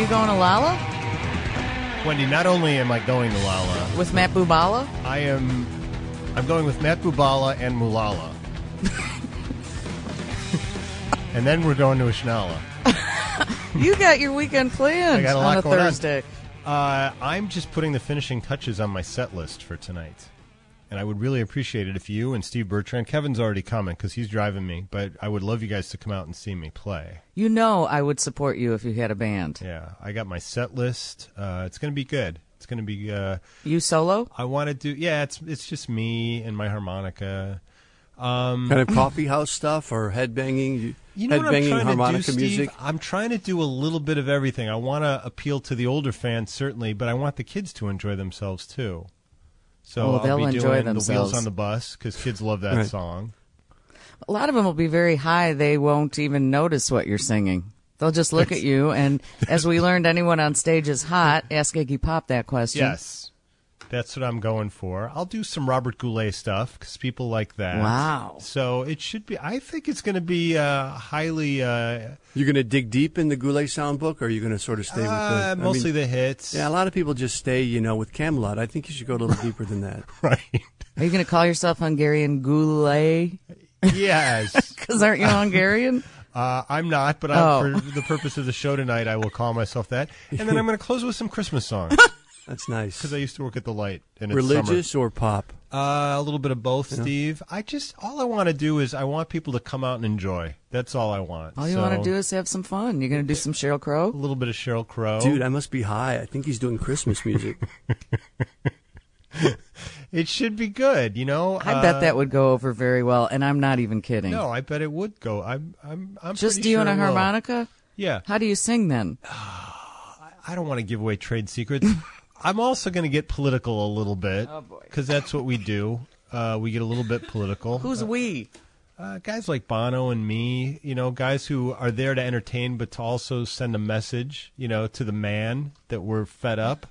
you going to Lala? Wendy, not only am I going to Lala with Matt Bubala, I'm going with Matt Bubala and Mulala. And then we're going to Ashnala. You got your weekend planned I got a lot on a going Thursday. I'm just putting the finishing touches on my set list for tonight. And I would really appreciate it if you and Steve Bertrand, Kevin's already coming because he's driving me, but I would love you guys to come out and see me play. You know I would support you if you had a band. Yeah, I got my set list. It's going to be good. It's going to be... you solo? I want to do... Yeah, it's just me and my harmonica. Kind of coffee house stuff or headbanging? You know what I'm trying harmonica to do, Steve? music? I'm trying to do a little bit of everything. I want to appeal to the older fans, certainly, but I want the kids to enjoy themselves, too. So they'll I'll be enjoy doing themselves. The Wheels on the Bus, because kids love that Right. song. A lot of them will be very high. They won't even notice what you're singing. They'll just look at you, and as we learned, anyone on stage is hot. Ask Iggy Pop that question. Yes, that's what I'm going for. I'll do some Robert Goulet stuff, because people like that. Wow. So it should be, I think it's going to be highly... You're going to dig deep in the Goulet soundbook, or are you going to sort of stay with the... mostly the hits. Yeah, a lot of people just stay, with Camelot. I think you should go a little deeper than that. Right. Are you going to call yourself Hungarian Goulet? Yes. Because aren't you Hungarian? I'm not, but for the purpose of the show tonight, I will call myself that. And then I'm going to close with some Christmas songs. That's nice. Because I used to work at the Light. And it's Religious summer. or pop? A little bit of both, Steve. All I want to do is I want people to come out and enjoy. That's all I want. All you want to do is have some fun. You're going to do some Sheryl Crow? A little bit of Sheryl Crow. Dude, I must be high. I think he's doing Christmas music. It should be good, I bet that would go over very well, and I'm not even kidding. No, I bet it would go. I'm just pretty you sure and a it will. harmonica? Yeah. How do you sing then? I don't want to give away trade secrets. I'm also going to get political a little bit. Oh, boy. Because that's what we do. We get a little bit political. Who's we? Guys like Bono and me, guys who are there to entertain but to also send a message, to the man that we're fed up.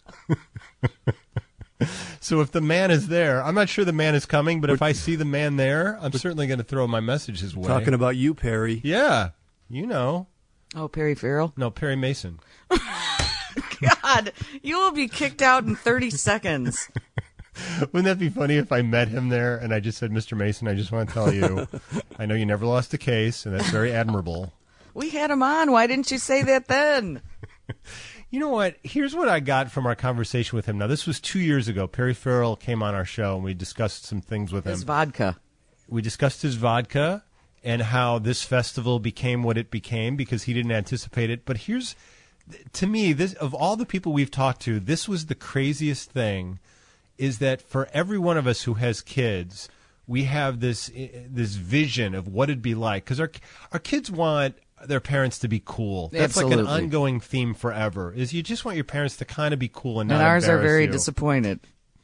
So if the man is there, I'm not sure the man is coming, but if I see the man there, I'm certainly going to throw my message his way. Talking about you, Perry. Yeah, Oh, Perry Farrell? No, Perry Mason. God, you will be kicked out in 30 seconds. Wouldn't that be funny if I met him there and I just said, Mr. Mason, I just want to tell you, I know you never lost a case, and that's very admirable. We had him on. Why didn't you say that then? You know what? Here's what I got from our conversation with him. Now, this was 2 years ago. Perry Farrell came on our show, and we discussed some things with him. His vodka. We discussed his vodka and how this festival became what it became because he didn't anticipate it. But to me, this of all the people we've talked to, this was the craziest thing, is that for every one of us who has kids, we have this vision of what it'd be like. Because our kids want their parents to be cool. That's Absolutely. like an ongoing theme forever, is you just want your parents to kind of be cool and not ours are embarrass very you. disappointed.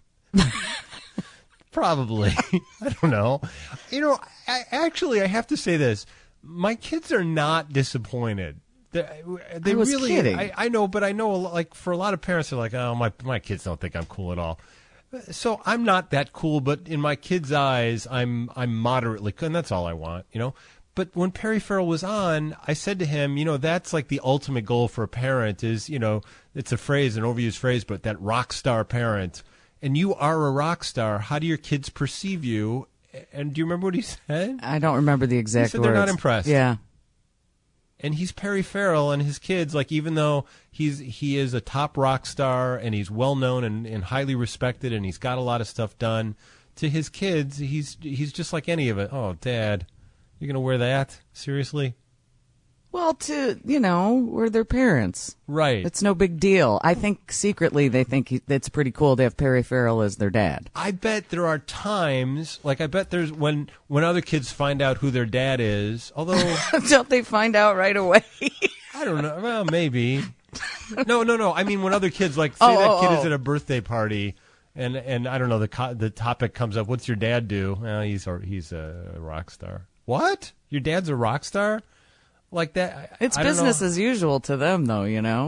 Probably. I don't know. I have to say this. My kids are not disappointed. They I was really, kidding. I know, but I know, like, for a lot of parents, they're like, oh, my kids don't think I'm cool at all. So I'm not that cool, but in my kids' eyes, I'm moderately cool, and that's all I want, But when Perry Farrell was on, I said to him, that's like the ultimate goal for a parent is, it's a phrase, an overused phrase, but that rock star parent. And you are a rock star. How do your kids perceive you? And do you remember what he said? I don't remember the exact He said words. they're not impressed. Yeah. And he's Perry Farrell, and his kids, like, even though he is a top rock star and he's well known and highly respected and he's got a lot of stuff done, to his kids, he's just like any of it. Oh, Dad, you're going to wear that? Seriously? Well, we're their parents. Right. It's no big deal. I think secretly they think it's pretty cool to have Perry Farrell as their dad. I bet there are times, like I bet there's when other kids find out who their dad is, although... Don't they find out right away? I don't know. Well, maybe. No. I mean, when other kids, like, say that kid is at a birthday party, and I don't know, the topic comes up, what's your dad do? Well, he's a rock star. What? Your dad's a rock star? Like that? It's I don't business know. as usual to them, though,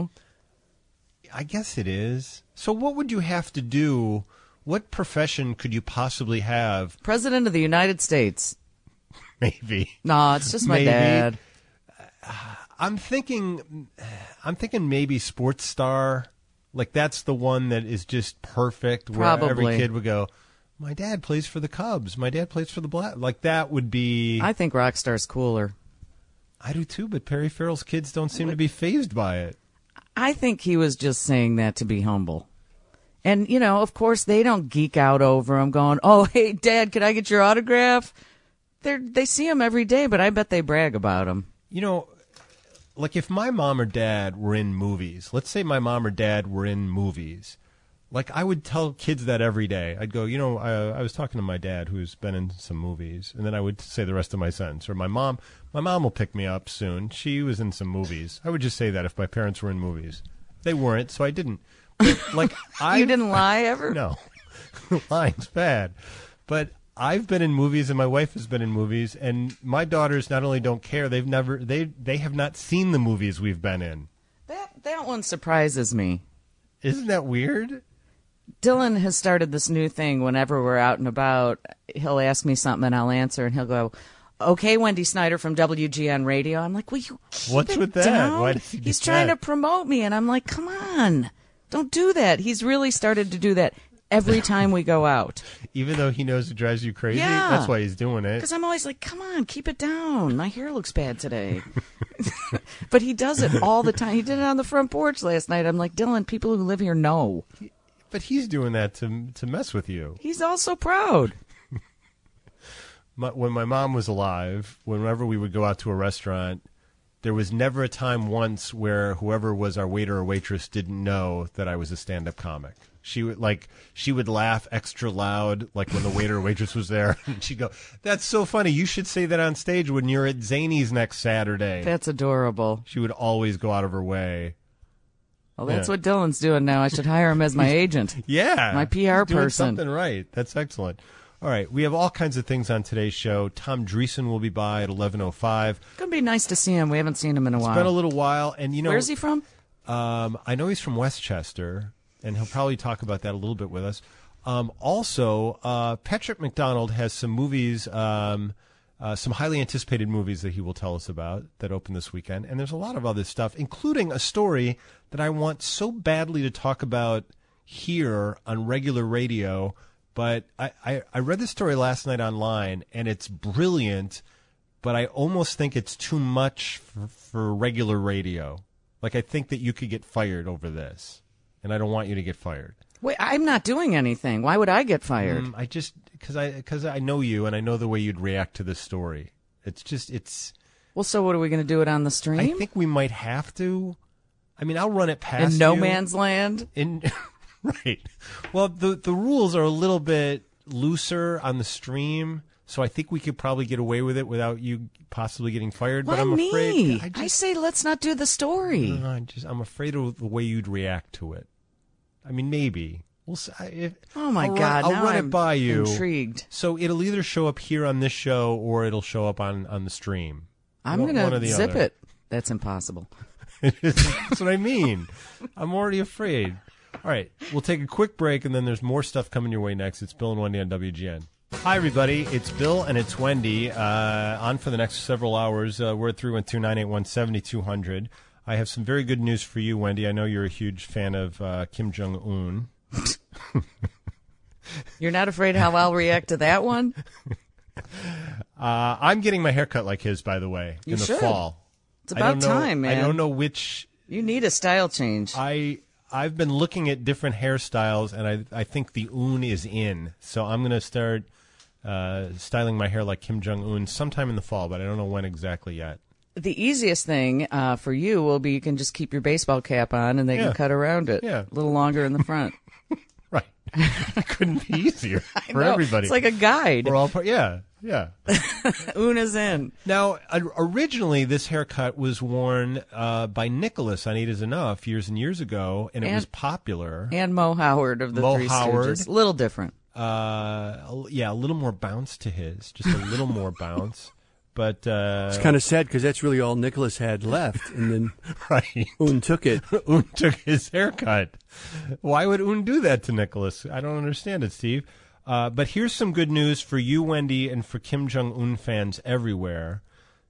I guess it is. So what would you have to do? What profession could you possibly have? President of the United States. Maybe. No, it's just my Maybe. dad. I'm thinking maybe Sports Star. Like, that's the one that is just perfect, where Probably. every kid would go, my dad plays for the Cubs. My dad plays for the Black. Like, that would be... I think Rockstar's cooler. I do too, but Perry Farrell's kids don't seem to be fazed by it. I think he was just saying that to be humble. And, you know, of course, they don't geek out over him going, oh, hey, Dad, can I get your autograph? They see him every day, but I bet they brag about him. You know, like if my mom or dad were in movies, let's say my mom or dad were in movies, like I would tell kids that every day. I'd go, you know, I was talking to my dad who's been in some movies, and then I would say the rest of my sentence. Or my mom will pick me up soon. She was in some movies. I would just say that if my parents were in movies. They weren't, so I didn't. But, like, You didn't lie ever? No. Lying's bad. But I've been in movies and my wife has been in movies, and my daughters not only don't care, they have not seen the movies we've been in. That one surprises me. Isn't that weird? Dylan has started this new thing. Whenever we're out and about, he'll ask me something and I'll answer, and he'll go, okay, Wendy Snyder from WGN Radio. I'm like, will you keep What's it with that? down? Why does he get He's trying that? to promote me, and I'm like, come on, don't do that. He's really started to do that every time we go out. Even though he knows it drives you crazy? Yeah. That's why he's doing it. Because I'm always like, come on, keep it down. My hair looks bad today. But he does it all the time. He did it on the front porch last night. I'm like, Dylan, people who live here know. But he's doing that to mess with you. He's also proud. When my mom was alive, whenever we would go out to a restaurant, there was never a time once where whoever was our waiter or waitress didn't know that I was a stand-up comic. She would laugh extra loud, like when the waiter or waitress was there, and she'd go, "That's so funny. You should say that on stage when you're at Zany's next Saturday." That's adorable. She would always go out of her way. Well, that's Yeah. what Dylan's doing now. I should hire him as my agent. Yeah, My PR he's doing person. something right. That's excellent. All right, we have all kinds of things on today's show. Tom Dreesen will be by at 11:05. It's going to be nice to see him. We haven't seen him in a while. It's been a little while, and you know, Where's he from? I know he's from Westchester, and he'll probably talk about that a little bit with us. Also, Patrick McDonald has some movies, some highly anticipated movies that he will tell us about that open this weekend. And there's a lot of other stuff, including a story that I want so badly to talk about here on regular radio. But I read this story last night online, and it's brilliant, but I almost think it's too much for regular radio. Like, I think that you could get fired over this, and I don't want you to get fired. Wait, I'm not doing anything. Why would I get fired? Because I know you, and I know the way you'd react to this story. It's. Well, so what are we going to do it on the stream? I think we might have to. I mean, I'll run it past in no you. man's land? Right. Well, the rules are a little bit looser on the stream, so I think we could probably get away with it without you possibly getting fired. Why but I'm me? afraid. I say let's not do the story. I'm afraid of the way you'd react to it. I mean, maybe. We'll see. Oh my I'll God! I'll now run I'm it by you. Intrigued. So it'll either show up here on this show or it'll show up on the stream. I'm One or going the to zip other. it. That's impossible. That's what I mean. I'm already afraid. All right, we'll take a quick break, and then there's more stuff coming your way next. It's Bill and Wendy on WGN. Hi, everybody. It's Bill and it's Wendy on for the next several hours. We're at 312-981-7200. I have some very good news for you, Wendy. I know you're a huge fan of Kim Jong-un. You're not afraid how I'll react to that one? I'm getting my hair cut like his, by the way, You in the should. fall. It's about time, man. I don't know which. You need a style change. I've been looking at different hairstyles, and I think the un is in. So I'm going to start styling my hair like Kim Jong-un sometime in the fall, but I don't know when exactly yet. The easiest thing for you will be you can just keep your baseball cap on, and they Yeah. can cut around it Yeah. a little longer in the front. Right. It couldn't be easier for No, everybody. It's like a guide. We're all yeah. Una's in. Now, originally, this haircut was worn by Nicholas on Eight Is Enough years and years ago, and it was popular. And Mo Howard of the Mo Three Howard. Stooges. A little different. A little more bounce to his, just a little more bounce. But It's kind of sad because that's really all Nicholas had left, and then right, Un took it. Un took his haircut. Why would Un do that to Nicholas? I don't understand it, Steve. But here's some good news for you, Wendy, and for Kim Jong-un fans everywhere.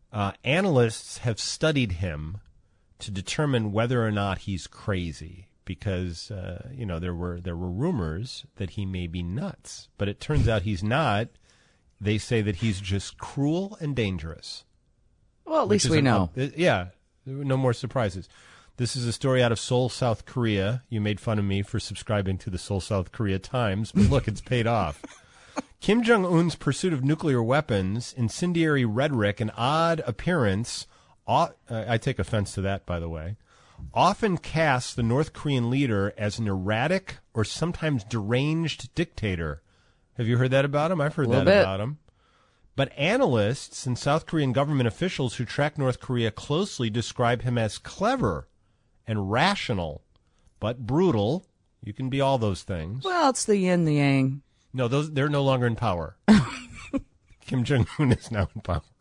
Analysts have studied him to determine whether or not he's crazy, because there were rumors that he may be nuts, but it turns out he's not. They say that he's just cruel and dangerous. Well, at least we know. No more surprises. This is a story out of Seoul, South Korea. You made fun of me for subscribing to the Seoul, South Korea Times, but look, it's paid off. Kim Jong-un's pursuit of nuclear weapons, incendiary rhetoric, and odd appearance, I take offense to that, by the way, often casts the North Korean leader as an erratic or sometimes deranged dictator. Have you heard that about him? I've heard that about him. But analysts and South Korean government officials who track North Korea closely describe him as clever and rational, but brutal. You can be all those things. Well, it's the yin, the yang. No, they're no longer in power. Kim Jong-un is now in power.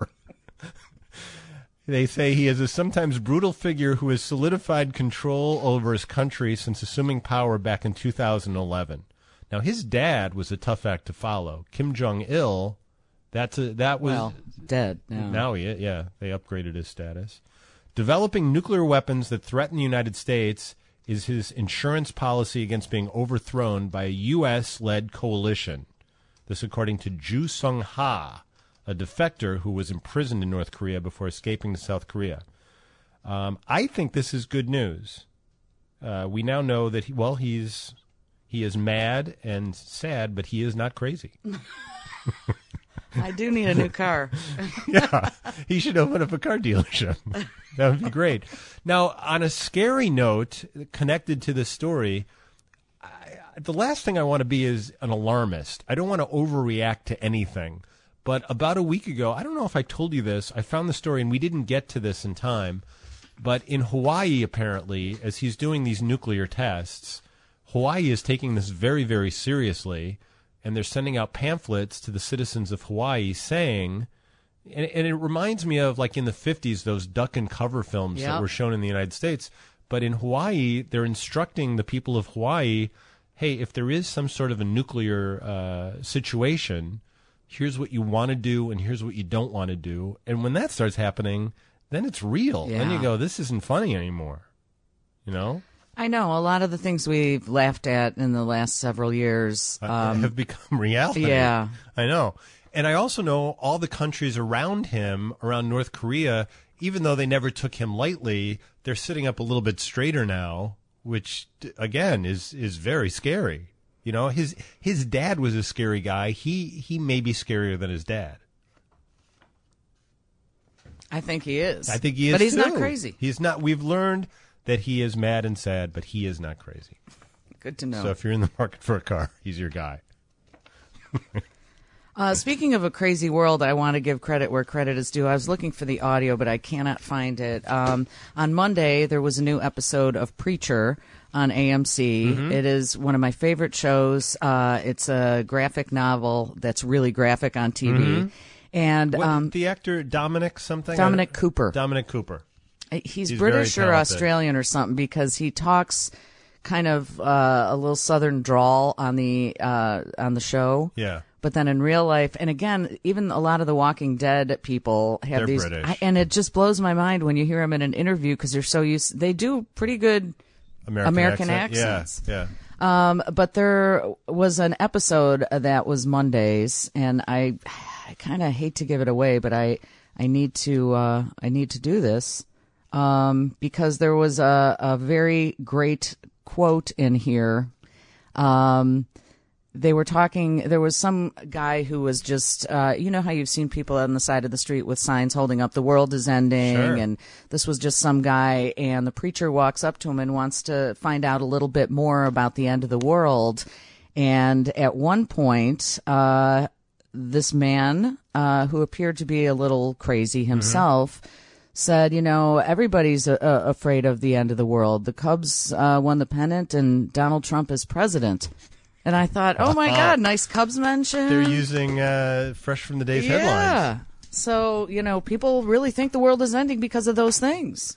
They say he is a sometimes brutal figure who has solidified control over his country since assuming power back in 2011. Now, his dad was a tough act to follow. Kim Jong-il, that was dead now. Now, they upgraded his status. Developing nuclear weapons that threaten the United States is his insurance policy against being overthrown by a U.S.-led coalition. This according to Ju Sung-ha, a defector who was imprisoned in North Korea before escaping to South Korea. I think this is good news. We now know that he is mad and sad, but he is not crazy. I do need a new car. Yeah, he should open up a car dealership. That would be great. Now, on a scary note connected to this story, the last thing I want to be is an alarmist. I don't want to overreact to anything. But about a week ago, I don't know if I told you this, I found the story, and we didn't get to this in time, but in Hawaii, apparently, as he's doing these nuclear tests, Hawaii is taking this very, very seriously, and they're sending out pamphlets to the citizens of Hawaii saying, and it reminds me of, like in the 50s, those duck and cover films that were shown in the United States. But in Hawaii, they're instructing the people of Hawaii, hey, if there is some sort of a nuclear situation, here's what you want to do and here's what you don't want to do. And when that starts happening, then it's real. Yeah. Then you go, this isn't funny anymore. You know? I know. A lot of the things we've laughed at in the last several years have become reality. Yeah. I know. And I also know all the countries around him, around North Korea, even though they never took him lightly, they're sitting up a little bit straighter now, which, again, is very scary. You know, his dad was a scary guy. He may be scarier than his dad. I think he is. I think he is, but he's too. not crazy. He's not. We've learned that he is mad and sad, but he is not crazy. Good to know. So if you're in the market for a car, he's your guy. Speaking of a crazy world, I want to give credit where credit is due. I was looking for the audio, but I cannot find it. On Monday, there was a new episode of Preacher on AMC. Mm-hmm. It is one of my favorite shows. It's a graphic novel that's really graphic on TV. Mm-hmm. And the actor Dominic something? Dominic Cooper. Dominic Cooper. He's British or Australian or something, because he talks kind of a little southern drawl on the show. Yeah. But then in real life, and again, even a lot of the Walking Dead people have They're these, British. and it just blows my mind when you hear them in an interview, because they're so used. They do pretty good American accents. Yeah. But there was an episode that was Mondays, and I kind of hate to give it away, but I need to do this because there was a very great quote in here. They were talking, there was some guy who was just, you know how you've seen people on the side of the street with signs holding up, the world is ending, Sure. and this was just some guy, and the preacher walks up to him and wants to find out a little bit more about the end of the world. And at one point, this man, who appeared to be a little crazy himself, said, you know, everybody's afraid of the end of the world. The Cubs won the pennant, and Donald Trump is president. And I thought, oh, my God, nice Cubs mention. They're using fresh from the day's headlines. Yeah. So, you know, people really think the world is ending because of those things.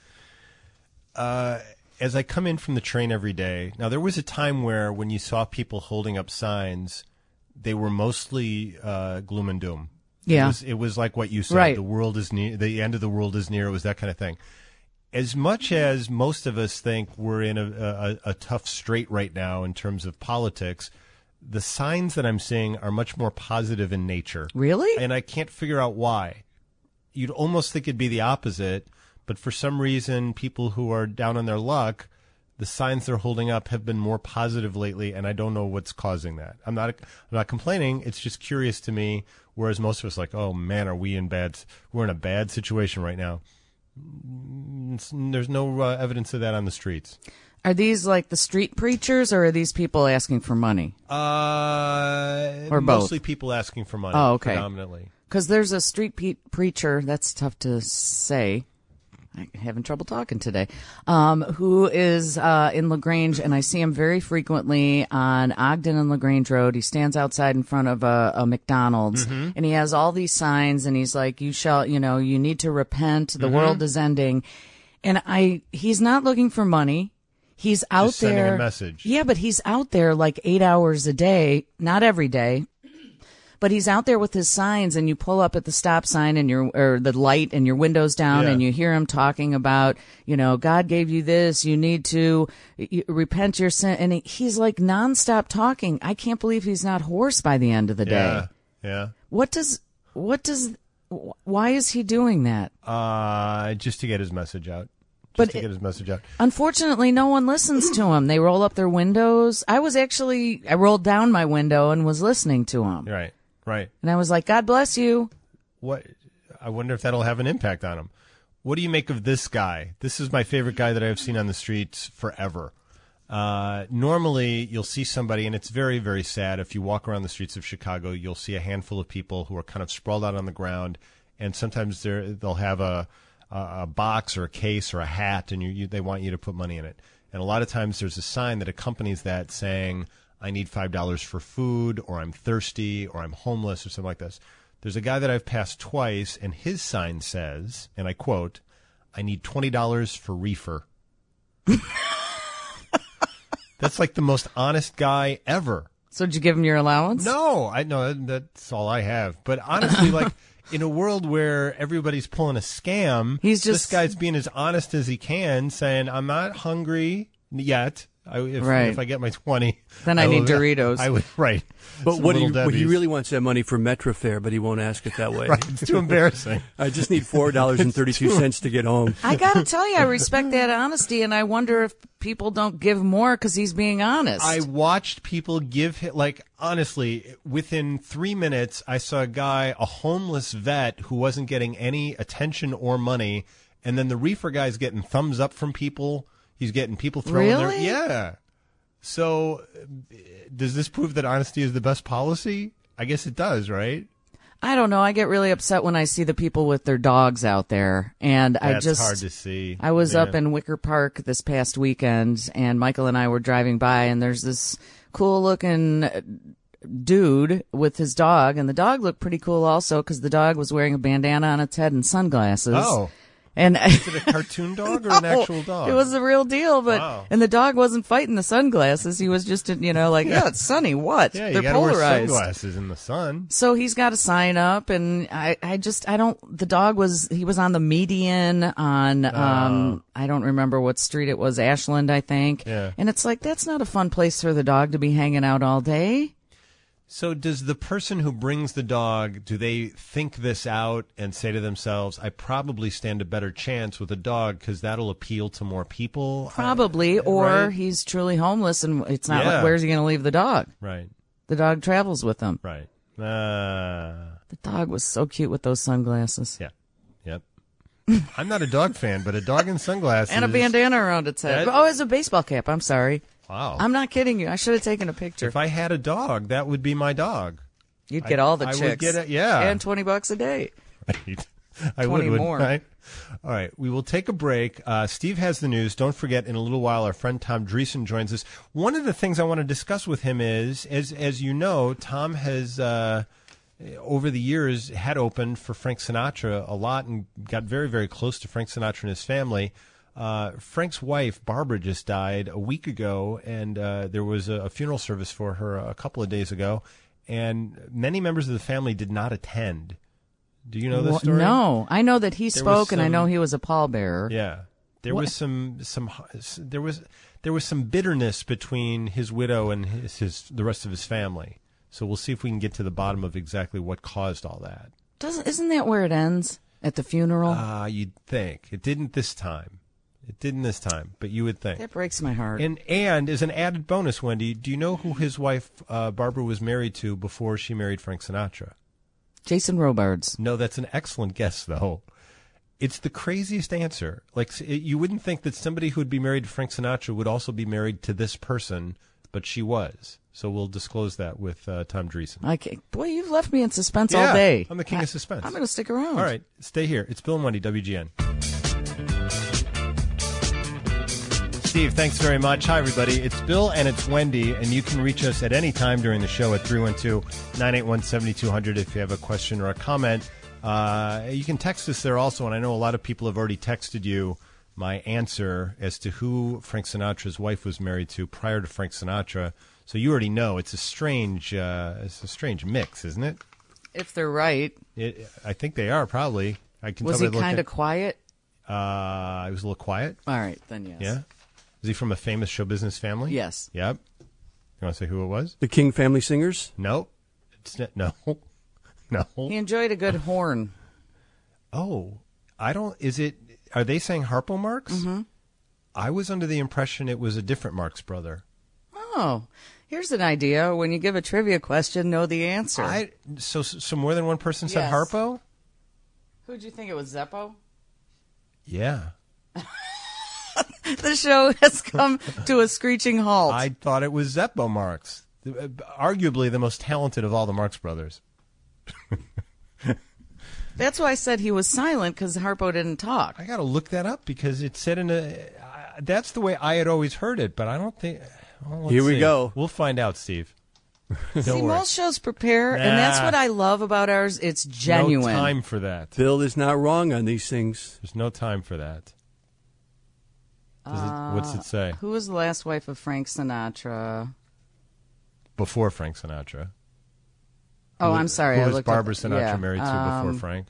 As I come in from the train every day, now there was a time where when you saw people holding up signs, they were mostly gloom and doom. Yeah. It was like what you said. Right. The world is near. The end of the world is near. It was that kind of thing. As much as most of us think we're in a tough strait right now in terms of politics, the signs that I'm seeing are much more positive in nature. Really? And I can't figure out why. You'd almost think it'd be the opposite, but for some reason, people who are down on their luck, the signs they're holding up have been more positive lately, and I don't know what's causing that. I'm not complaining. It's just curious to me. Whereas most of us are like, oh man, we're in a bad situation right now. There's no evidence of that on the streets. Are these like the street preachers, or are these people asking for money? Or mostly people asking for money. Oh, okay. Predominantly. Because there's a street preacher, that's tough to say. I'm having trouble talking today. Who is in LaGrange, and I see him very frequently on Ogden and LaGrange Road. He stands outside in front of a McDonald's, and he has all these signs, and he's like, you need to repent. The world is ending. And he's not looking for money. He's out Just sending there. a message. Yeah, but he's out there like 8 hours a day, not every day. But he's out there with his signs, and you pull up at the stop sign or the light, and your window's down, and you hear him talking about, God gave you this, you need to repent your sin. And he's like nonstop talking. I can't believe he's not hoarse by the end of the day. Yeah. Why is he doing that? Just to get his message out. Unfortunately, no one listens to him. They roll up their windows. I rolled down my window and was listening to him. Right. And I was like, God bless you. What? I wonder if that'll have an impact on him. What do you make of this guy? This is my favorite guy that I've seen on the streets forever. Normally, you'll see somebody, and it's very, very sad. If you walk around the streets of Chicago, you'll see a handful of people who are kind of sprawled out on the ground, and sometimes they'll have a box or a case or a hat, and they want you to put money in it. And a lot of times there's a sign that accompanies that saying, I need $5 for food, or I'm thirsty, or I'm homeless, or something like this. There's a guy that I've passed twice, and his sign says, and I quote, I need $20 for reefer. That's like the most honest guy ever. So did you give him your allowance? No, I know that's all I have. But honestly, like in a world where everybody's pulling a scam, this guy's being as honest as he can, saying, I'm not hungry yet. If I get my 20, then I need Doritos. Right. But he really wants that money for Metro fare, but he won't ask it that way. Right. It's too embarrassing. I just need $4.32 to get home. I got to tell you, I respect that honesty, and I wonder if people don't give more because he's being honest. I watched people give him, honestly, within 3 minutes, I saw a homeless vet who wasn't getting any attention or money, and then the reefer guy's getting thumbs up from people. He's getting people throwing their... Yeah. So does this prove that honesty is the best policy? I guess it does, right? I don't know. I get really upset when I see the people with their dogs out there. And That's hard to see. I was up in Wicker Park this past weekend, and Michael and I were driving by, and there's this cool-looking dude with his dog, and the dog looked pretty cool also because the dog was wearing a bandana on its head and sunglasses. Oh. And is it a cartoon dog or an actual dog? It was the real deal, but wow. And the dog wasn't fighting the sunglasses. He was just, it's sunny. What? Yeah, they're you gotta polarized. wear sunglasses in the sun. So he's got a sign up, and the dog was on the median on I don't remember what street it was, Ashland, I think. Yeah. And it's like that's not a fun place for the dog to be hanging out all day. So does the person who brings the dog, do they think this out and say to themselves, I probably stand a better chance with a dog because that'll appeal to more people? Probably, or he's truly homeless and it's not like, where's he going to leave the dog? Right. The dog travels with him. Right. The dog was so cute with those sunglasses. Yeah. Yep. I'm not a dog fan, but a dog in sunglasses. And a bandana around its head. It's a baseball cap. I'm sorry. Wow. I'm not kidding you. I should have taken a picture. If I had a dog, that would be my dog. You'd get all the chicks. I would get it, yeah. And $20 a day. Right. I 20 would, more. Right? All right. We will take a break. Steve has the news. Don't forget, in a little while, our friend Tom Dreesen joins us. One of the things I want to discuss with him is, as you know, Tom has, over the years, had opened for Frank Sinatra a lot and got very, very close to Frank Sinatra and his family. Frank's wife, Barbara, just died a week ago, and there was a funeral service for her a couple of days ago, and many members of the family did not attend. Do you know this story? No, I know that he There spoke, was and I know some- he was a pallbearer. Yeah, there was some there was some bitterness between his widow and the rest of his family. So we'll see if we can get to the bottom of exactly what caused all that. Isn't that where it ends at the funeral? You'd think it didn't this time. It didn't this time, but you would think. That breaks my heart. And as an added bonus, Wendy, do you know who his wife Barbara was married to before she married Frank Sinatra? Jason Robards. No, that's an excellent guess, though. It's the craziest answer. Like, you wouldn't think that somebody who would be married to Frank Sinatra would also be married to this person, but she was. So we'll disclose that with Tom Dreesen. Boy, you've left me in suspense all day. I'm the king of suspense. I'm going to stick around. All right, stay here. It's Bill and Wendy, WGN. Steve, thanks very much. Hi, everybody. It's Bill and it's Wendy, and you can reach us at any time during the show at 312-981-7200 if you have a question or a comment. You can text us there also, and I know a lot of people have already texted you my answer as to who Frank Sinatra's wife was married to prior to Frank Sinatra. So you already know it's a strange mix, isn't it? If they're right. I think they are probably. I can. Was tell he kind of quiet? He was a little quiet. All right, then yes. Yeah. Is he from a famous show business family? Yes. Yep. You want to say who it was? The King Family Singers? No. It's not, no. No. He enjoyed a good horn. Oh, I don't. Is it? Are they saying Harpo Marx? Mm-hmm. I was under the impression it was a different Marx brother. Oh, here's an idea. When you give a trivia question, know the answer. So more than one person said Yes. Harpo? Who'd you think it was, Zeppo? Yeah. The show has come to a screeching halt. I thought it was Zeppo Marx, arguably the most talented of all the Marx brothers. That's why I said he was silent, because Harpo didn't talk. I got to look that up because it said in a. That's the way I had always heard it, but I don't think. Well, let's Here we see. go. We'll find out, Steve. Don't See, worry. most shows prepare, and that's Nah. what I love about ours. It's genuine. No time for that. Bill is not wrong on these things. There's no time for that. What's it say? Who was the last wife of Frank Sinatra? Before Frank Sinatra. Oh, I'm sorry. Who I was looked Barbara up, Sinatra yeah. married to before Frank?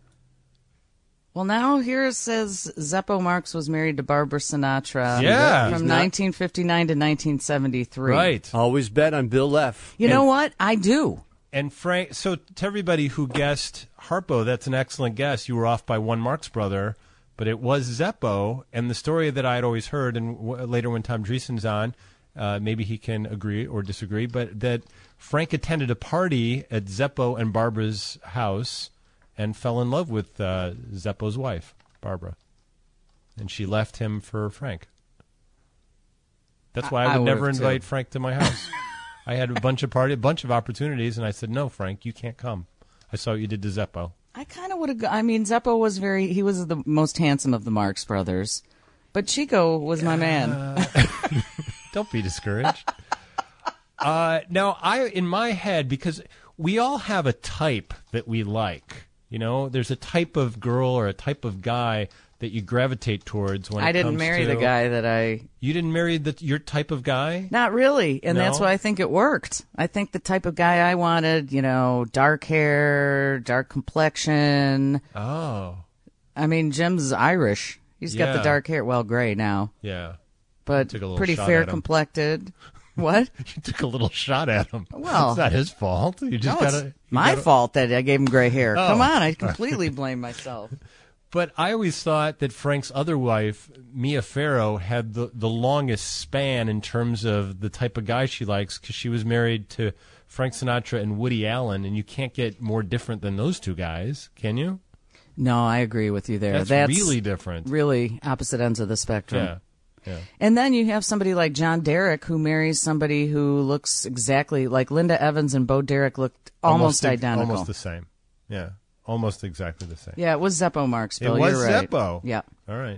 Well, now here it says Zeppo Marx was married to Barbara Sinatra. Yeah. From He's not- 1959 to 1973. Right. Always bet on Bill Leff. You know what? I do. And Frank, so to everybody who guessed Harpo, that's an excellent guess. You were off by one Marx brother, but it was Zeppo. And the story that I had always heard, and later when Tom Dreesen's on, maybe he can agree or disagree, but that Frank attended a party at Zeppo and Barbara's house and fell in love with Zeppo's wife, Barbara. And she left him for Frank. That's why I would never would've, too. invite Frank to my house. I had a bunch of opportunities, and I said, no, Frank, you can't come. I saw what you did to Zeppo. I kind of would have. I mean, Zeppo was he was the most handsome of the Marx brothers, but Chico was my man. Don't be discouraged. Now, in my head, because we all have a type that we like. You know, there's a type of girl or a type of guy that you gravitate towards when I it didn't comes marry to... the guy that I. You didn't marry your type of guy? Not really, and that's No? why I think it worked. I think the type of guy I wanted, dark hair, dark complexion. Oh, I mean, Jim's Irish. He's got the Yeah. dark hair. Well, gray now, yeah. but Took a little pretty shot fair at him. complected. What? You took a little shot at him. Well, it's not his fault. You just No, gotta. it's my fault that I gave him gray hair. Oh. Come on, I completely blame myself. But I always thought that Frank's other wife, Mia Farrow, had the longest span in terms of the type of guy she likes because she was married to Frank Sinatra and Woody Allen, and you can't get more different than those two guys, can you? No, I agree with you there. That's really different. Really opposite ends of the spectrum. Yeah. Yeah. And then you have somebody like John Derek who marries somebody who looks exactly like Linda Evans and Bo Derek looked almost identical. Almost the same. Yeah. Almost exactly the same. Yeah, it was Zeppo Marx, Bill. It was You're right. Zeppo. Yeah. All right.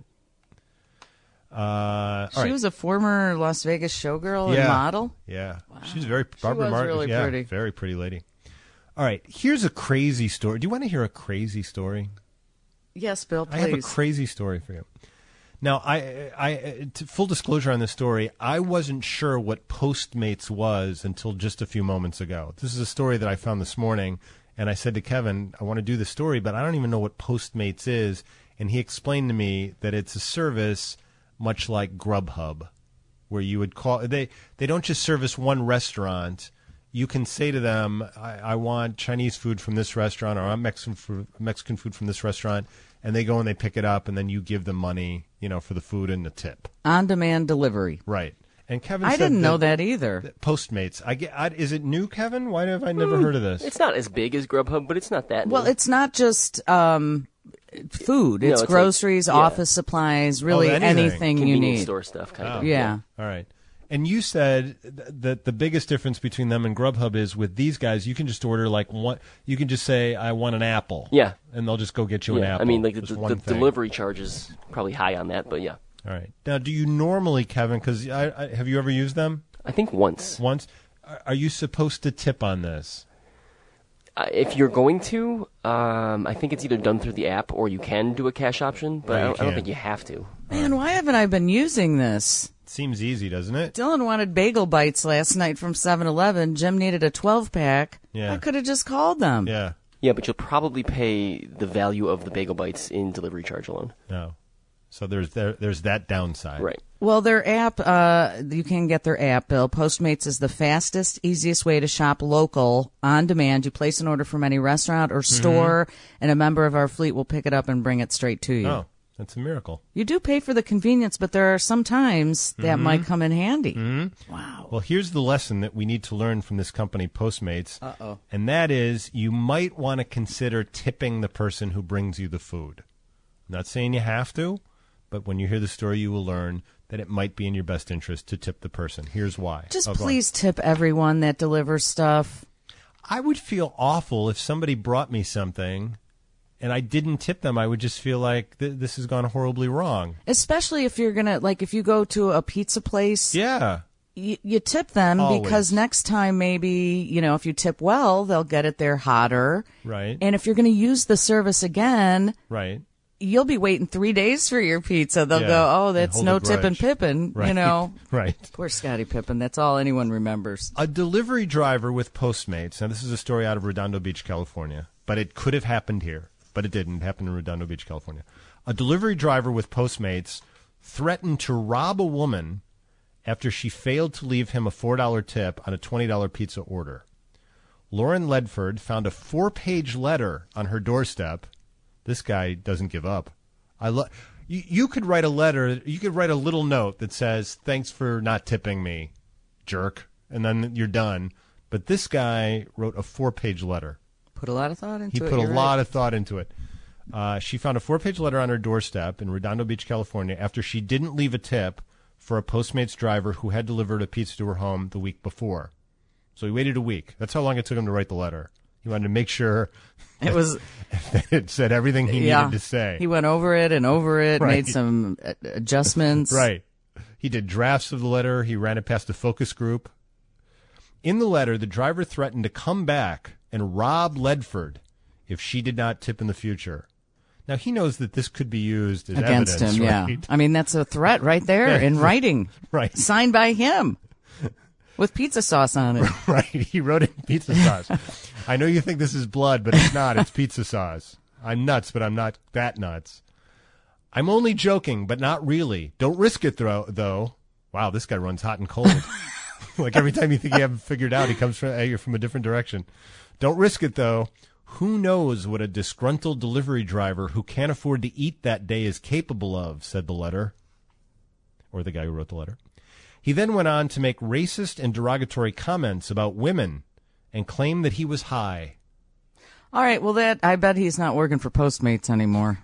She was a former Las Vegas showgirl and model. Yeah. She's very Barbara was Marx. really yeah, pretty. Very pretty lady. All right. Here's a crazy story. Do you want to hear a crazy story? Yes, Bill, please. I have a crazy story for you. Now, full disclosure on this story, I wasn't sure what Postmates was until just a few moments ago. This is a story that I found this morning, And I said to Kevin, I want to do the story, but I don't even know what Postmates is. And he explained to me that it's a service much like Grubhub, where you would call. They don't just service one restaurant. You can say to them, I want Chinese food from this restaurant, or I want Mexican food from this restaurant, and they go and they pick it up, and then you give them money, for the food and the tip. On-demand delivery. Right. And Kevin I said didn't know that either. Postmates. Is it new, Kevin? Why have I never heard of this? It's not as big as Grubhub, but it's not that Well, new. it's not just food. No, it's it's groceries, like- yeah. office supplies, really anything. anything you Convenience need. store stuff, kind of. Yeah. All right. And you said that the biggest difference between them and Grubhub is with these guys, you can just order like one. You can just say, "I want an apple." Yeah. And they'll just go get you an Yeah, apple. I mean, like Just the one thing. delivery charge is probably high on that, but yeah. All right. Now, do you normally, Kevin? Because have you ever used them I think once. once? Are you supposed to tip on this? If you're going to, I think it's either done through the app or you can do a cash option, but Right, I you don't can. think you have to. Man, why haven't I been using this? Seems easy, doesn't it? Dylan wanted bagel bites last night from 7-Eleven. Jim needed a 12-pack. Yeah. I could have just called them. Yeah. Yeah, but you'll probably pay the value of the bagel bites in delivery charge alone. No. So there's that downside. Right. Well, their app, you can get their app, Bill. Postmates is the fastest, easiest way to shop local, on demand. You place an order from any restaurant or store, and a member of our fleet will pick it up and bring it straight to you. Oh, that's a miracle. You do pay for the convenience, but there are some times that might come in handy. Wow. Well, here's the lesson that we need to learn from this company, Postmates. Uh-oh. And that is you might want to consider tipping the person who brings you the food. I'm not saying you have to, but when you hear the story, you will learn that it might be in your best interest to tip the person. Here's why. Just Oh, go on. please tip everyone that delivers stuff. I would feel awful if somebody brought me something and I didn't tip them. I would just feel like this has gone horribly wrong. Especially if you're going to, like, if you go to a pizza place, Yeah. you tip them Always. because next time maybe, if you tip well, they'll get it there hotter. Right. And if you're going to use the service again, Right. you'll be waiting 3 days for your pizza. They'll Yeah, go, oh, they that's hold no a tipping grudge. Pippin, Right. Right. Poor Scottie Pippen. That's all anyone remembers. A delivery driver with Postmates. Now, this is a story out of Redondo Beach, California, but it could have happened here, but it didn't. It happened in Redondo Beach, California. A delivery driver with Postmates threatened to rob a woman after she failed to leave him a $4 tip on a $20 pizza order. Lauren Ledford found a 4-page letter on her doorstep. This guy doesn't give up. You could write a letter. You could write a little note that says, "Thanks for not tipping me, jerk," and then you're done. But this guy wrote a 4-page letter. Put a lot of thought into He it. put a you're lot right. of thought into it. She found a 4-page letter on her doorstep in Redondo Beach, California, after she didn't leave a tip for a Postmates driver who had delivered a pizza to her home the week before. So he waited a week. That's how long it took him to write the letter. He wanted to make sure It was, that it said everything he needed to say. He went over it and over it, Right. made some adjustments. Right. He did drafts of the letter. He ran it past a focus group. In the letter, the driver threatened to come back and rob Ledford if she did not tip in the future. Now, he knows that this could be used as Against evidence, him, yeah. right? I mean, that's a threat right there in writing. Right. Signed by him with pizza sauce on it. Right. He wrote it in pizza sauce. I know you think this is blood, but it's not. It's pizza sauce. I'm nuts, but I'm not that nuts. I'm only joking, but not really. Don't risk it, though. Wow, this guy runs hot and cold. Like every time you think you have it figured out, he comes from a different direction. Don't risk it, though. Who knows what a disgruntled delivery driver who can't afford to eat that day is capable of, said the letter. Or the guy who wrote the letter. He then went on to make racist and derogatory comments about women and claimed that he was high. All right, well, I bet he's not working for Postmates anymore.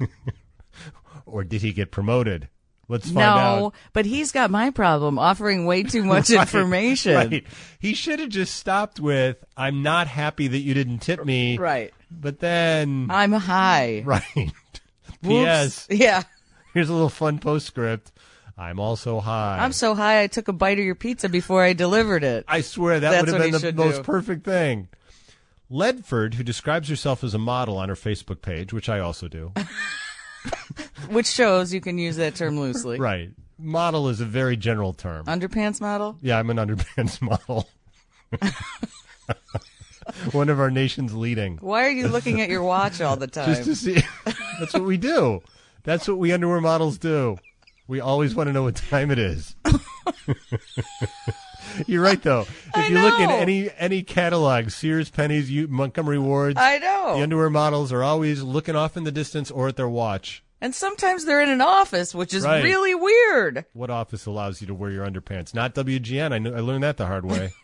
Or did he get promoted? Let's find out. No, but he's got my problem, offering way too much information. Right. He should have just stopped with, "I'm not happy that you didn't tip me." Right. But then, I'm high. right. Whoops. P.S. Yeah. Here's a little fun postscript. I'm also high. I'm so high I took a bite of your pizza before I delivered it. I swear that That's would have what been he the should most do. perfect thing. Ledford, who describes herself as a model on her Facebook page, which I also do. Which shows you can use that term loosely. Right. Model is a very general term. Underpants model? Yeah, I'm an underpants model. one of our nation's leading. Why are you looking at your watch all the time? Just to see. That's what we do. That's what we underwear models do. We always want to know what time it is. You're right, though. If you look in any catalog, Sears, Penny's, Montgomery Ward's, I know. The underwear models are always looking off in the distance or at their watch. And sometimes they're in an office, which is Right. really weird. What office allows you to wear your underpants? Not WGN. I learned that the hard way.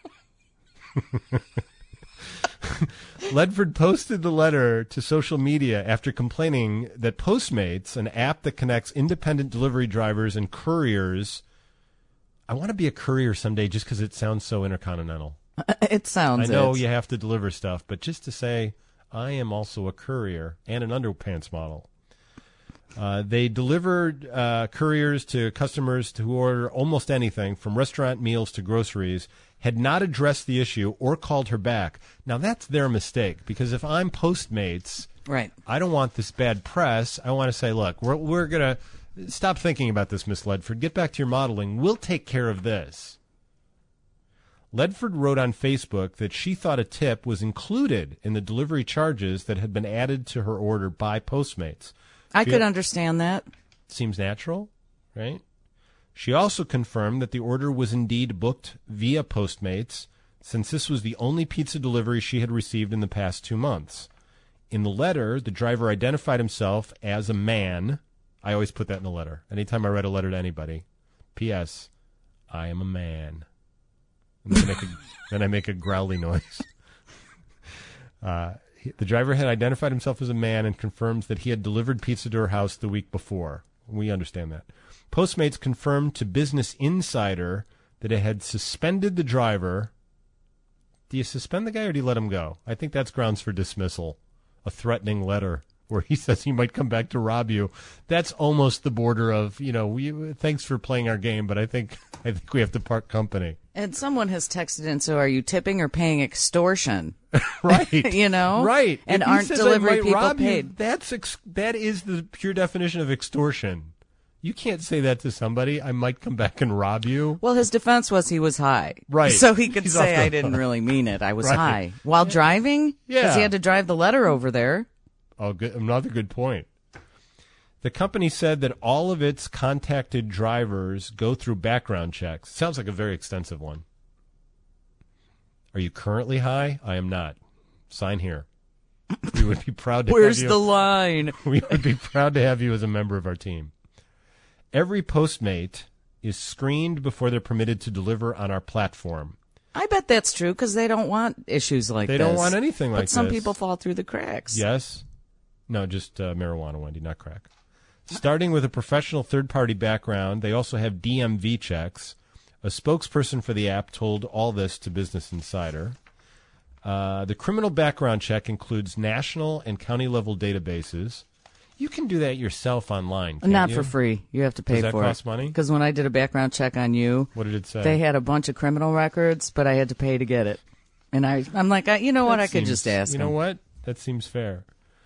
Ledford posted the letter to social media after complaining that Postmates, an app that connects independent delivery drivers and couriers. I want to be a courier someday just because it sounds so intercontinental. It sounds I know it. you have to deliver stuff, but just to say I am also a courier and an underpants model. They delivered couriers to customers who order almost anything, from restaurant meals to groceries, had not addressed the issue or called her back. Now, that's their mistake, because if I'm Postmates, Right. I don't want this bad press. I want to say, look, we're going to stop thinking about this, Miss Ledford. Get back to your modeling. We'll take care of this. Ledford wrote on Facebook that she thought a tip was included in the delivery charges that had been added to her order by Postmates. I could understand that. Seems natural, right? She also confirmed that the order was indeed booked via Postmates, since this was the only pizza delivery she had received in the past 2 months. In the letter, the driver identified himself as a man. I always put that in the letter. Anytime I write a letter to anybody. P.S. I am a man. And then I make a growly noise. The driver had identified himself as a man and confirms that he had delivered pizza to her house the week before. We understand that. Postmates confirmed to Business Insider that it had suspended the driver. Do you suspend the guy or do you let him go? I think that's grounds for dismissal. A threatening letter where he says he might come back to rob you. That's almost the border of, thanks for playing our game, but I think we have to part company. And someone has texted in, so are you tipping or paying extortion? Right. Right. And If he aren't says, delivery "I might people rob you," paid? that is the pure definition of extortion. You can't say that to somebody. I might come back and rob you. Well, his defense was he was high. Right. So he could He's say, off the I didn't really mean it. I was Right. high. While driving? Yeah. Because he had to drive the letter over there. Oh, good. Another good point. The company said that all of its contacted drivers go through background checks. Sounds like a very extensive one. Are you currently high? I am not. Sign here. We would be proud to Where's have you. the line? We would be proud to have you as a member of our team. Every Postmate is screened before they're permitted to deliver on our platform. I bet that's true because they don't want issues like They this. don't want anything like But some this. people fall through the cracks. Yes? No, just marijuana, Wendy, not crack. Starting with a professional third-party background, they also have DMV checks. A spokesperson for the app told all this to Business Insider. The criminal background check includes national and county-level databases. You can do that yourself online, can't Not you? for free. You have to pay Does that for cost it. money? Because when I did a background check on you, What did it say? they had a bunch of criminal records, but I had to pay to get it. And I'm like, you know what? That I could seems- just ask You them. know what? That seems fair.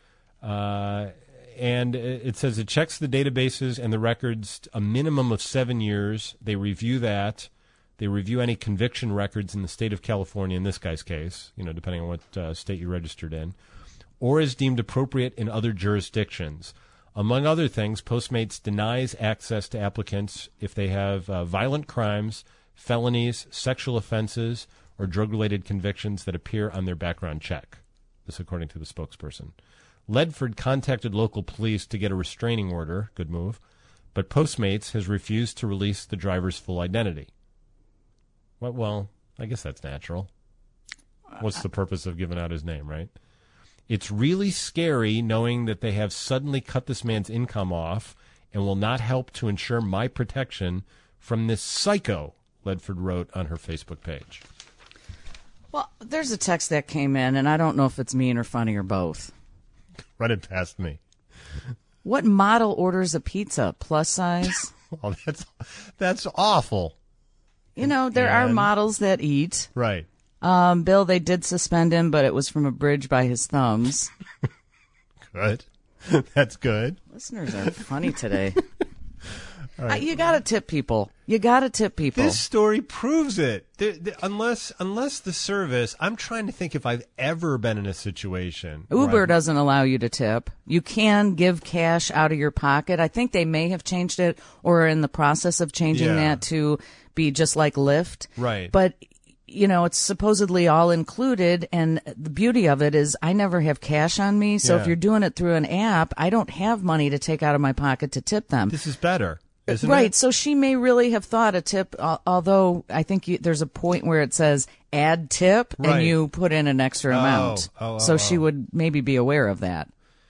And it says it checks the databases and the records a minimum of 7 years. They review that. They review any conviction records in the state of California, in this guy's case, depending on what state you registered in, or is deemed appropriate in other jurisdictions. Among other things, Postmates denies access to applicants if they have violent crimes, felonies, sexual offenses, or drug-related convictions that appear on their background check. This according to the spokesperson. Ledford contacted local police to get a restraining order, good move, but Postmates has refused to release the driver's full identity. Well, I guess that's natural. What's the purpose of giving out his name, right? It's really scary knowing that they have suddenly cut this man's income off and will not help to ensure my protection from this psycho, Ledford wrote on her Facebook page. Well, there's a text that came in, and I don't know if it's mean or funny or both. Run it past me. What model orders a pizza? Plus size? Oh, that's awful. There are And- models that eat. Right. Bill, they did suspend him, but it was from a bridge by his thumbs. Good. That's good. Listeners are funny today. You got to tip people. You got to tip people. This story proves it. Unless the service, I'm trying to think if I've ever been in a situation. Uber doesn't allow you to tip. You can give cash out of your pocket. I think they may have changed it or are in the process of changing that to be just like Lyft. Right. But, it's supposedly all included. And the beauty of it is I never have cash on me. So if you're doing it through an app, I don't have money to take out of my pocket to tip them. This is better. Isn't right. it? So she may really have thought a tip, although I think there's a point where it says add tip and you put in an extra amount. So she would maybe be aware of that.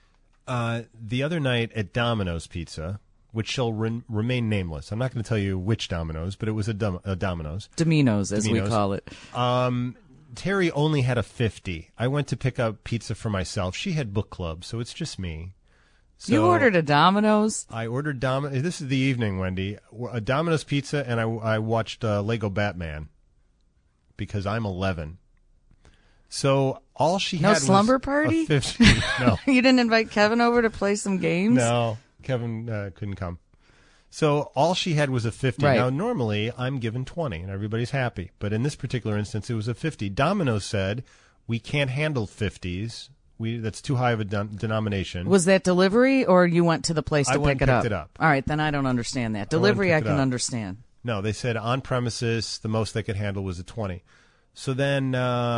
The other night at Domino's Pizza, which shall remain nameless. I'm not going to tell you which Domino's, but it was a Domino's. Domino's, as we call it. Terry only had a 50. I went to pick up pizza for myself. She had book club, so it's just me. So you ordered a Domino's? I ordered Domino's. This is the evening, Wendy. A Domino's pizza, and I watched Lego Batman because I'm 11. So all she had was slumber party? a 50. No. You didn't invite Kevin over to play some games? No, Kevin couldn't come. So all she had was a 50. Right. Now, normally I'm given 20, and everybody's happy. But in this particular instance, it was a 50. Domino's said, we can't handle 50s. That's too high of a denomination. Was that delivery, or you went to the place to pick it up? I went and picked it up. All right, then I don't understand that. Delivery, I can understand. No, they said on premises, the most they could handle was a 20. So then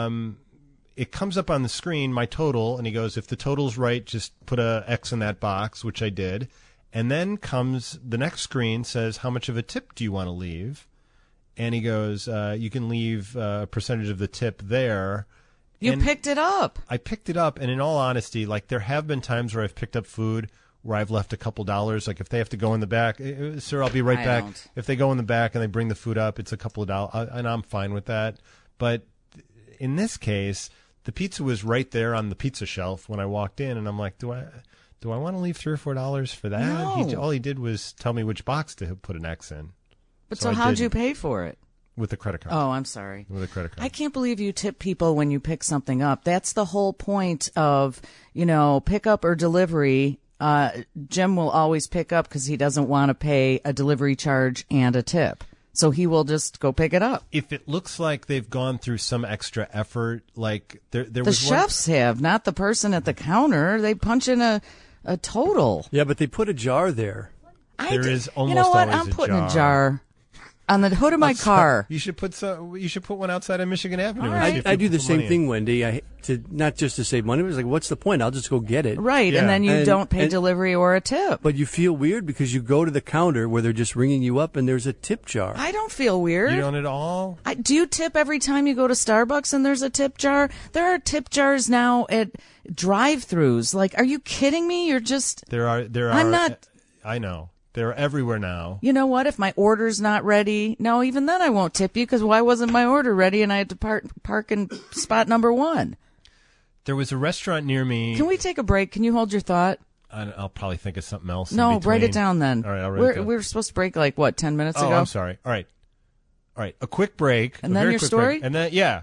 it comes up on the screen, my total, and he goes, if the total's right, just put a X in that box, which I did. And then comes the next screen, says, how much of a tip do you want to leave? And he goes, you can leave a percentage of the tip there. You picked it up. I picked it up, and in all honesty, like there have been times where I've picked up food where I've left a couple dollars. Like if they have to go in the back, sir, I'll be right back. Don't. If they go in the back and they bring the food up, it's a couple of dollars, and I'm fine with that. But in this case, the pizza was right there on the pizza shelf when I walked in, and I'm like, do I want to leave $3 or $4 for that? No. All he did was tell me which box to put an X in. But so how'd you pay for it? With a credit card. Oh, I'm sorry. With a credit card. I can't believe you tip people when you pick something up. That's the whole point of, pickup or delivery. Jim will always pick up because he doesn't want to pay a delivery charge and a tip. So he will just go pick it up. If it looks like they've gone through some extra effort, like there the was chefs have, not the person at the counter. They punch in a total. Yeah, but they put a jar there. There is almost You know what? always I'm a putting jar. a jar on the hood of my car. You should put one outside of Michigan Avenue. All and right. see if I do people the put same money in. thing, Wendy. Not just to save money. It was like, what's the point? I'll just go get it. Right, Yeah. and then you And- don't pay and- delivery or a tip. But you feel weird because you go to the counter where they're just ringing you up and there's a tip jar. I don't feel weird. You don't at all. Do you tip every time you go to Starbucks and there's a tip jar? There are tip jars now at drive-thrus. Like, are you kidding me? You're just... There are. I'm not- I know. They're everywhere now. You know what? If my order's not ready, no, even then I won't tip you because why wasn't my order ready and I had to park in spot number 1? There was a restaurant near me. Can we take a break? Can you hold your thought? I'll probably think of something else. in No, write it between. down then. All right, I'll write it down. We were supposed to break like, 10 minutes Oh, ago? I'm sorry. All right. A quick break. And a then very your quick story? break. And then, yeah.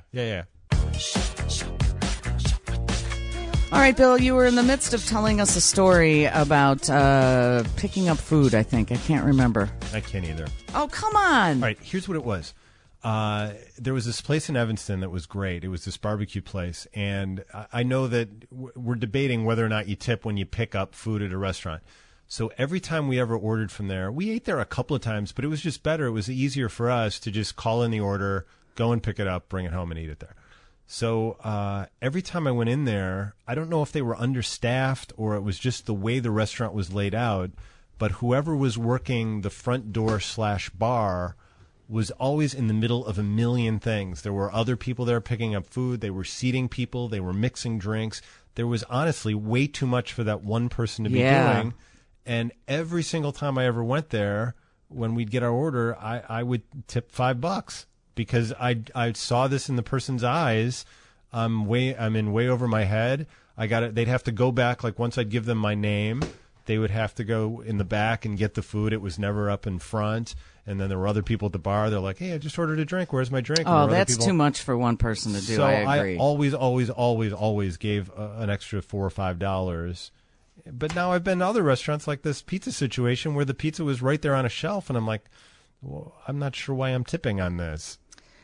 All right, Bill, you were in the midst of telling us a story about picking up food, I think. I can't remember. I can't either. Oh, come on. All right, here's what it was. There was this place in Evanston that was great. It was this barbecue place, and I know that we're debating whether or not you tip when you pick up food at a restaurant. So every time we ever ordered from there, we ate there a couple of times, but it was just better. It was easier for us to just call in the order, go and pick it up, bring it home, and eat it there. So every time I went in there, I don't know if they were understaffed or it was just the way the restaurant was laid out, but whoever was working the front door / bar was always in the middle of a million things. There were other people there picking up food. They were seating people. They were mixing drinks. There was honestly way too much for that one person to be doing. And every single time I ever went there, when we'd get our order, I would tip $5 because I saw this in the person's eyes. I'm in way over my head. They'd have to go back. Like once I'd give them my name, they would have to go in the back and get the food. It was never up in front. And then there were other people at the bar. They're like, "Hey, I just ordered a drink. Where's my drink?" Oh, that's too much for one person to do. So I agree. I always gave an extra $4 or $5. But now I've been to other restaurants like this pizza situation where the pizza was right there on a shelf, and I'm like, well, I'm not sure why I'm tipping on this.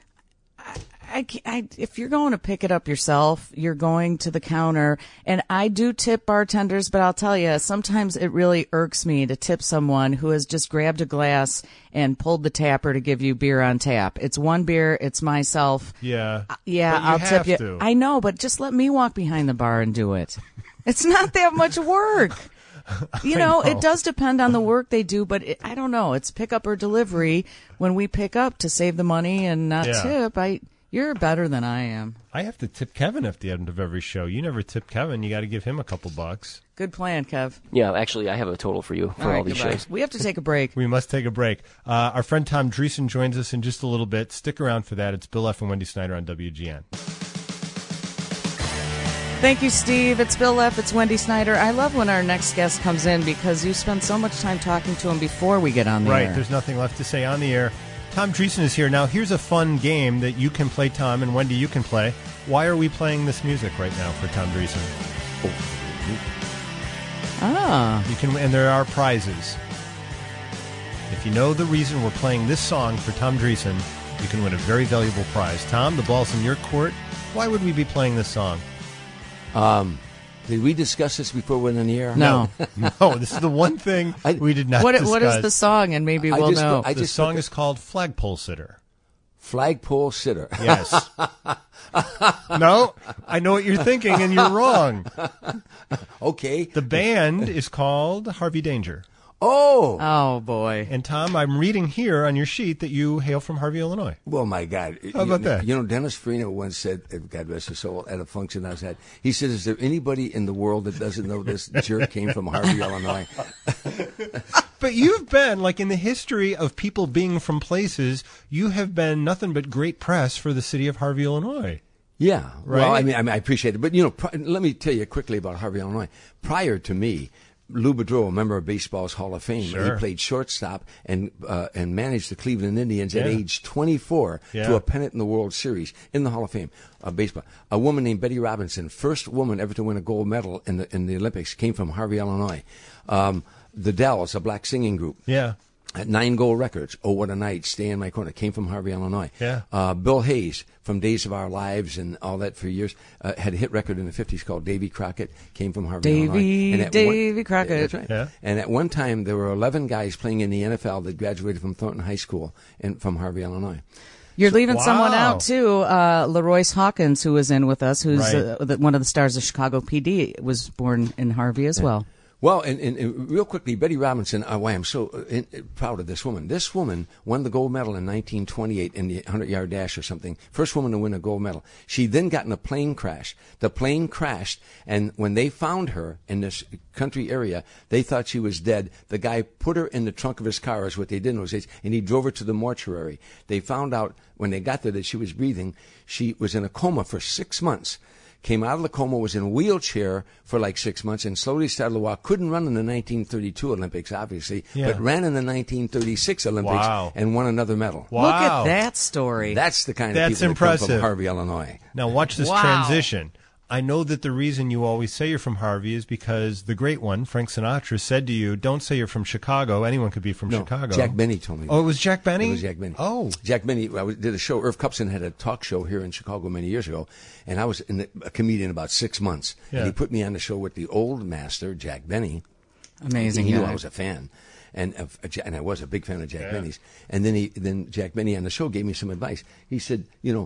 If you're going to pick it up yourself, you're going to the counter, and I do tip bartenders, but I'll tell you, sometimes it really irks me to tip someone who has just grabbed a glass and pulled the tapper to give you beer on tap. It's one beer, it's myself. Yeah. Yeah, I'll tip you. To. I know, but just let me walk behind the bar and do it. It's not that much work. You know, it does depend on the work they do, but I don't know. It's pickup or delivery. When we pick up to save the money and not tip, you're better than I am. I have to tip Kevin at the end of every show. You never tip Kevin. You got to give him a couple bucks. Good plan, Kev. Yeah, actually, I have a total for you for all these goodbye. shows. We have to take a break. We must take a break. Our friend Tom Dreesen joins us in just a little bit. Stick around for that. It's Bill F. and Wendy Snyder on WGN. Thank you, Steve. It's Bill F. It's Wendy Snyder. I love when our next guest comes in because you spend so much time talking to him before we get on the air. Right. There's nothing left to say on the air. Tom Dreesen is here. Now, here's a fun game that you can play, Tom, and Wendy, you can play. Why are we playing this music right now for Tom Dreesen? You can, and there are prizes. If you know the reason we're playing this song for Tom Dreesen, you can win a very valuable prize. Tom, the ball's in your court. Why would we be playing this song? Did we discuss this before we went on the air? No. No, this is the one thing we did not discuss. What is the song? And maybe we'll know. The song is called Flagpole Sitter. Flagpole Sitter. Yes. No, I know what you're thinking, and you're wrong. Okay. The band is called Harvey Danger. Oh, boy. And, Tom, I'm reading here on your sheet that you hail from Harvey, Illinois. Well, my God. How about that? You know, Dennis Farina once said, God rest his soul, at a function I was at, he said, is there anybody in the world that doesn't know this jerk came from Harvey, Illinois? But you've been, like, in the history of people being from places, you have been nothing but great press for the city of Harvey, Illinois. Yeah. Right? Well, I mean, I appreciate it. But, you know, let me tell you quickly about Harvey, Illinois. Prior to me, Lou Boudreau, a member of baseball's Hall of Fame, Sure. he played shortstop and managed the Cleveland Indians at Yeah. age 24 Yeah. to a pennant in the World Series in the Hall of Fame. Baseball. A woman named Betty Robinson, first woman ever to win a gold medal in the Olympics, came from Harvey, Illinois. The Dells, a black singing group. Yeah. Had 9 gold records. Oh, What a Night, Stay in My Corner, came from Harvey, Illinois. Yeah. Bill Hayes from Days of Our Lives and all that for years had a hit record in the 50s called Davy Crockett, came from Harvey, Illinois. And Davy Crockett. That's right. Yeah. And at one time, there were 11 guys playing in the NFL that graduated from Thornton High School from Harvey, Illinois. You're leaving Wow. someone out, too. Leroyce Hawkins, who was in with us, who's Right. one of the stars of Chicago PD, was born in Harvey as well. Well, and real quickly, Betty Robinson, why I'm so proud of this woman. This woman won the gold medal in 1928 in the 100-yard dash or something. First woman to win a gold medal. She then got in a plane crash. The plane crashed, and when they found her in this country area, they thought she was dead. The guy put her in the trunk of his car, is what they did in those days, and he drove her to the mortuary. They found out when they got there that she was breathing. She was in a coma for 6 months. Came out of the coma, was in a wheelchair for like 6 months, and slowly started to walk. Couldn't run in the 1932 Olympics, obviously, Yeah. but ran in the 1936 Olympics Wow. and won another medal. Wow. Look at that story. That's the kind of That's people that come impressive. from Harvey, Illinois. Now, watch this Wow. transition. I know that the reason you always say you're from Harvey is because the great one, Frank Sinatra, said to you, don't say you're from Chicago. Anyone could be from Chicago. Jack Benny told me that. Oh, it was Jack Benny? It was Jack Benny. Oh. Jack Benny, I did a show. Irv Kupson had a talk show here in Chicago many years ago, and I was a comedian about 6 months. Yeah. And he put me on the show with the old master, Jack Benny. Amazing He knew guy. I was a fan. And I was a big fan of Jack Benny's. And then Jack Benny on the show gave me some advice. He said,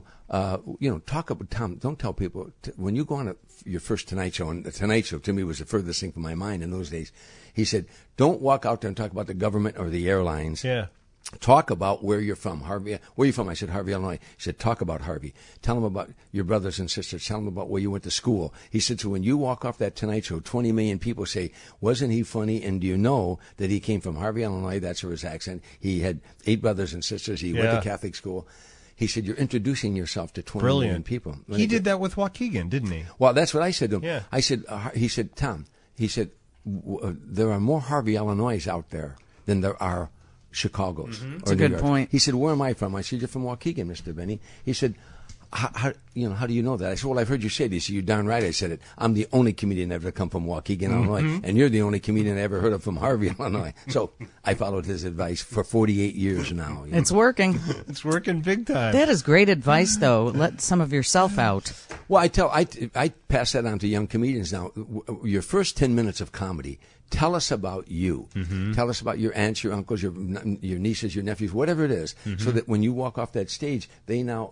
talk about Tom. Don't tell people when you go on your first Tonight Show. And the Tonight Show to me was the furthest thing from my mind in those days. He said, don't walk out there and talk about the government or the airlines. Yeah. Talk about where you're from, Harvey. Where are you from? I said, Harvey, Illinois. He said, talk about Harvey. Tell them about your brothers and sisters. Tell them about where you went to school. He said, so when you walk off that Tonight Show, 20 million people say, wasn't he funny? And do you know that he came from Harvey, Illinois? That's where his accent. He had 8 brothers and sisters. He went to Catholic school. He said, you're introducing yourself to 20 million people. He did that with Waukegan, didn't he? Well, that's what I said to him. Yeah. I said, he said, Tom, he said, there are more Harvey, Illinois out there than there are Chicago's. That's a good point. He said, where am I from? I said, you're from Waukegan, Mr. Benny. He said, how do you know that? I said, well, I've heard you say it. He said, you're darn right I said it. I'm the only comedian ever to come from Waukegan, Illinois, and you're the only comedian I ever heard of from Harvey, Illinois. So I followed his advice for 48 years now. It's working. It's working big time. That is great advice, though. Let some of yourself out. Well, I pass that on to young comedians now. Your first 10 minutes of comedy, tell us about you. Tell us about your aunts, your uncles, your nieces, your nephews, whatever it is, so that when you walk off that stage, they now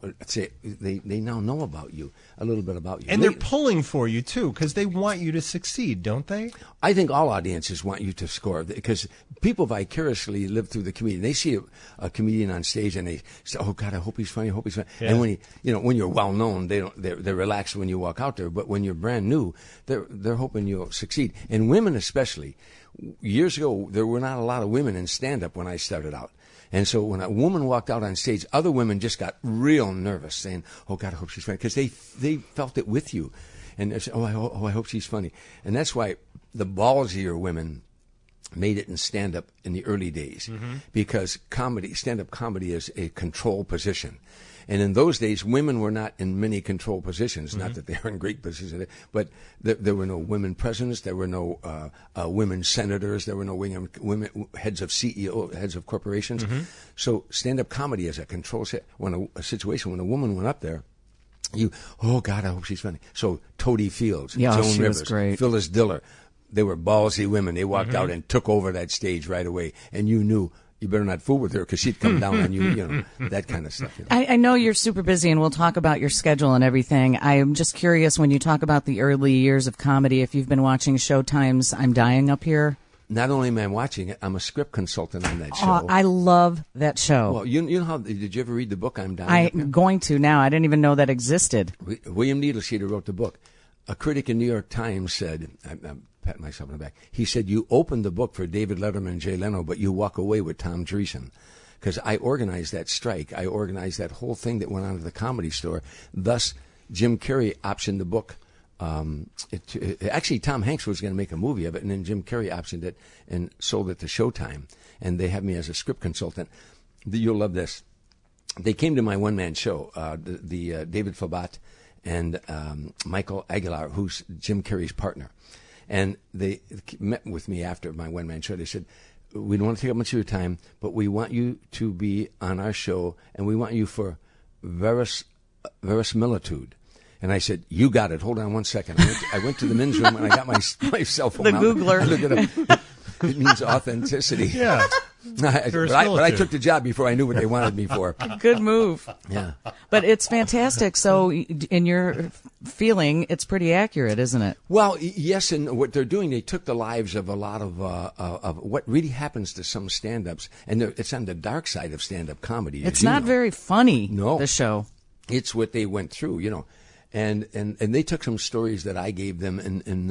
know about you, a little bit about you. And they're pulling for you, too, because they want you to succeed, don't they? I think all audiences want you to score, because people vicariously live through the comedian. They see a comedian on stage and they say, "Oh God, I hope he's funny. I hope he's funny." Yeah. And when you're well known, they're relaxed when you walk out there. But when you're brand new, they're hoping you'll succeed. And women especially. Years ago, there were not a lot of women in stand-up when I started out. And so when a woman walked out on stage, other women just got real nervous, saying, "Oh God, I hope she's funny," because they felt it with you. And they said, I hope she's funny. And that's why the ballsier women made it in stand-up in the early days, because stand-up comedy is a control position. And in those days, women were not in many control positions. Not that they are in great positions, but there were no women presidents. There were no women senators. There were no women heads of CEO, heads of corporations. So stand-up comedy is a control a situation when a woman went up there. Oh God, I hope she's funny. So Toadie Fields, Joan she Rivers, was great. Phyllis Diller, they were ballsy women. They walked out and took over that stage right away, and you knew. You better not fool with her because she'd come down on you, that kind of stuff. I know you're super busy, and we'll talk about your schedule and everything. I'm just curious, when you talk about the early years of comedy, if you've been watching Showtime's I'm Dying Up Here. Not only am I watching it, I'm a script consultant on that show. Oh, I love that show. Well, you know how, did you ever read the book I'm Dying Up Here? I'm going to now. I didn't even know that existed. William Needlesheeter wrote the book. A critic in New York Times said, I'm patting myself on the back. He said, you opened the book for David Letterman and Jay Leno, but you walk away with Tom Dreesen. Because I organized that strike. I organized that whole thing that went on at the Comedy Store. Thus, Jim Carrey optioned the book. Actually, Tom Hanks was going to make a movie of it, and then Jim Carrey optioned it and sold it to Showtime. And they have me as a script consultant. You'll love this. They came to my one-man show, David Fabat and Michael Aguilar, who's Jim Carrey's partner. And they met with me after my one-man show. They said, we don't want to take up much of your time, but we want you to be on our show, and we want you for verisimilitude. And I said, you got it. Hold on one second. I went to the men's room, and I got my cell phone the out. Googler. I looked it up. It means authenticity. Yeah. But I took the job before I knew what they wanted me for. Good move. Yeah. But it's fantastic. So in your feeling, it's pretty accurate, isn't it? Well, yes, and what they're doing, they took the lives of a lot of what really happens to some stand-ups, and it's on the dark side of stand-up comedy. It's not very funny, No. the show. It's what they went through, And they took some stories that I gave them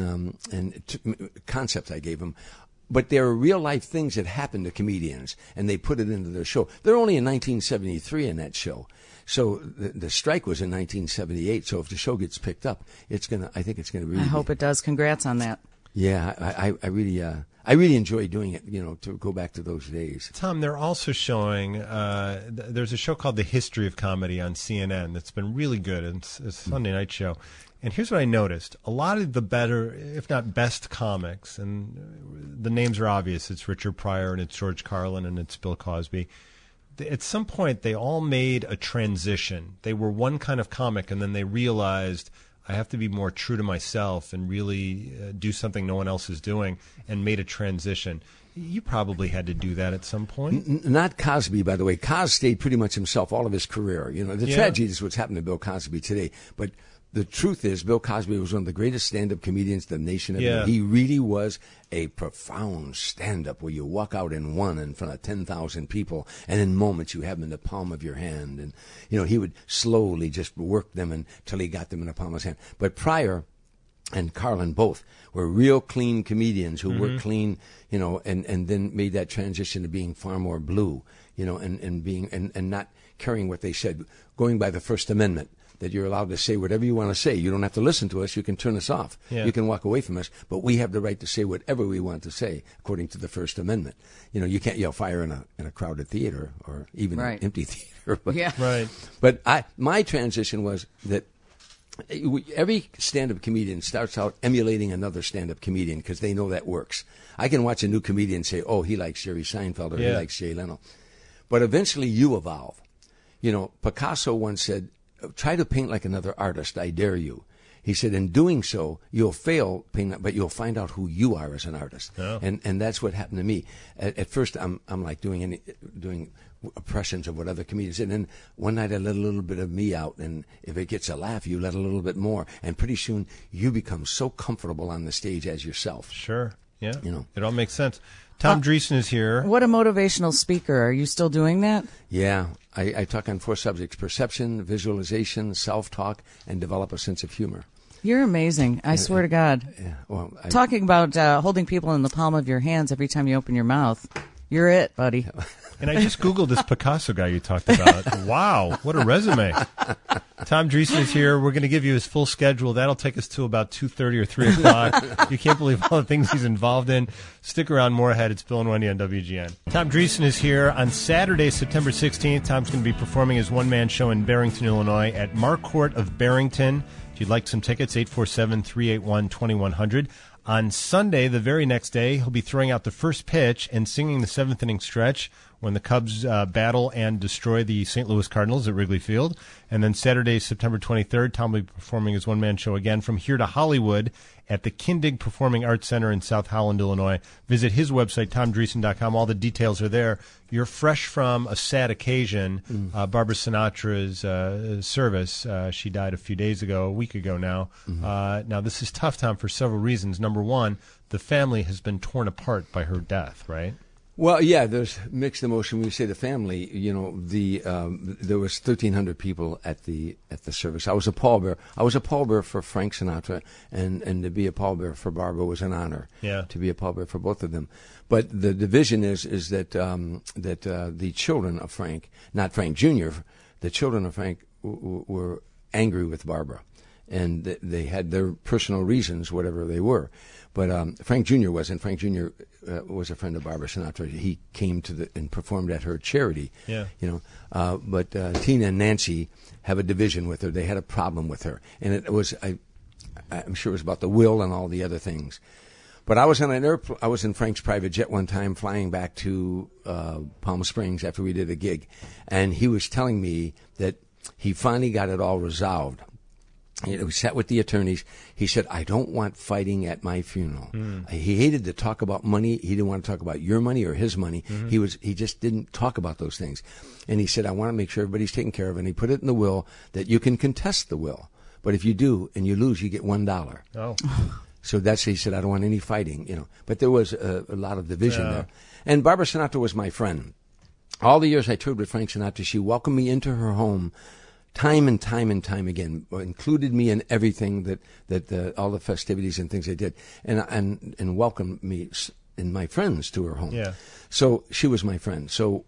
and concepts I gave them. But there are real-life things that happen to comedians, and they put it into their show. They're only in 1973 in that show. So the strike was in 1978, so if the show gets picked up, I think it's going to really I hope it does. Congrats on that. Yeah, I really enjoy doing it, to go back to those days. Tom, they're also showing, there's a show called The History of Comedy on CNN that's been really good. It's a Sunday night show. And here's what I noticed. A lot of the better, if not best comics, and the names are obvious. It's Richard Pryor, and it's George Carlin, and it's Bill Cosby. At some point, they all made a transition. They were one kind of comic, and then they realized, I have to be more true to myself and really do something no one else is doing, and made a transition. You probably had to do that at some point. Not Cosby, by the way. Cos stayed pretty much himself all of his career. The tragedy is what's happened to Bill Cosby today. But the truth is, Bill Cosby was one of the greatest stand-up comedians the nation ever known. He really was a profound stand-up where you walk out in front of 10,000 people, and in moments you have them in the palm of your hand. And, he would slowly just work them until he got them in the palm of his hand. But Pryor and Carlin both were real clean comedians who were clean, and then made that transition to being far more blue, and being and not carrying what they said, going by the First Amendment. that you're allowed to say whatever you want to say. You don't have to listen to us. You can turn us off. Yeah. You can walk away from us, but we have the right to say whatever we want to say according to the First Amendment. You know, you can't yell fire in a crowded theater or even an empty theater. But, Yeah. Right. But my transition was that every stand-up comedian starts out emulating another stand-up comedian because they know that works. I can watch a new comedian and say, oh, he likes Jerry Seinfeld or he likes Jay Leno. But eventually you evolve. You know, Picasso once said, try to paint like another artist, I dare you. He said, in doing so, you'll fail, but you'll find out who you are as an artist. Oh. And that's what happened to me. At first, I'm like doing impressions of what other comedians did. And then one night I let a little bit of me out, and if it gets a laugh, you let a little bit more. And pretty soon, you become so comfortable on the stage as yourself. Sure. Yeah. You know. It all makes sense. Tom Dreesen is here. What a motivational speaker. Are you still doing that? Yeah. I talk on 4 subjects: perception, visualization, self-talk, and develop a sense of humor. You're amazing. I swear to God. Yeah, well, Talking about holding people in the palm of your hands every time you open your mouth. You're it, buddy. And I just Googled this Picasso guy you talked about. Wow, what a resume. Tom Dreesen is here. We're going to give you his full schedule. That'll take us to about 2:30 or 3 o'clock. You can't believe all the things he's involved in. Stick around, more ahead. It's Bill and Wendy on WGN. Tom Dreesen is here on Saturday, September 16th. Tom's going to be performing his one-man show in Barrington, Illinois at Marquardt of Barrington. If you'd like some tickets, 847-381-2100. On Sunday, the very next day, he'll be throwing out the first pitch and singing the 7th inning stretch when the Cubs battle and destroy the St. Louis Cardinals at Wrigley Field. And then Saturday, September 23rd, Tom will be performing his one-man show again from here to Hollywood at the Kindig Performing Arts Center in South Holland, Illinois. Visit his website, tomdreesen.com. All the details are there. You're fresh from a sad occasion, Barbara Sinatra's service. She died a week ago now. Now, this is tough, Tom, for several reasons. Number one, the family has been torn apart by her death, right? Well, yeah, there's mixed emotion. When you say the family, you know, there was 1,300 people at the service. I was a pallbearer. I was a pallbearer for Frank Sinatra, and to be a pallbearer for Barbara was an honor. Yeah. To be a pallbearer for both of them. But the division is that the children of Frank, not Frank Jr., the children of Frank were angry with Barbara, and they had their personal reasons, whatever they were. But Frank Jr. wasn't. Frank Jr. Was a friend of Barbara Sinatra. He came and performed at her charity. Yeah. You know, but Tina and Nancy have a division with her. They had a problem with her, and it was I'm sure it was about the will and all the other things. But I was on I was in Frank's private jet one time, flying back to Palm Springs after we did a gig, and he was telling me that he finally got it all resolved. We sat with the attorneys. He said, I don't want fighting at my funeral. He hated to talk about money. He didn't want to talk about your money or his money. He just didn't talk about those things. And he said, I want to make sure everybody's taken care of. And he put it in the will that you can contest the will. But if you do and you lose, you get $1. Oh. So he said, I don't want any fighting, you know. But there was a lot of division there. And Barbara Sinatra was my friend. All the years I toured with Frank Sinatra, she welcomed me into her home time and time and time again, included me in everything that all the festivities and things they did, and welcomed me and my friends to her home. Yeah. So she was my friend. So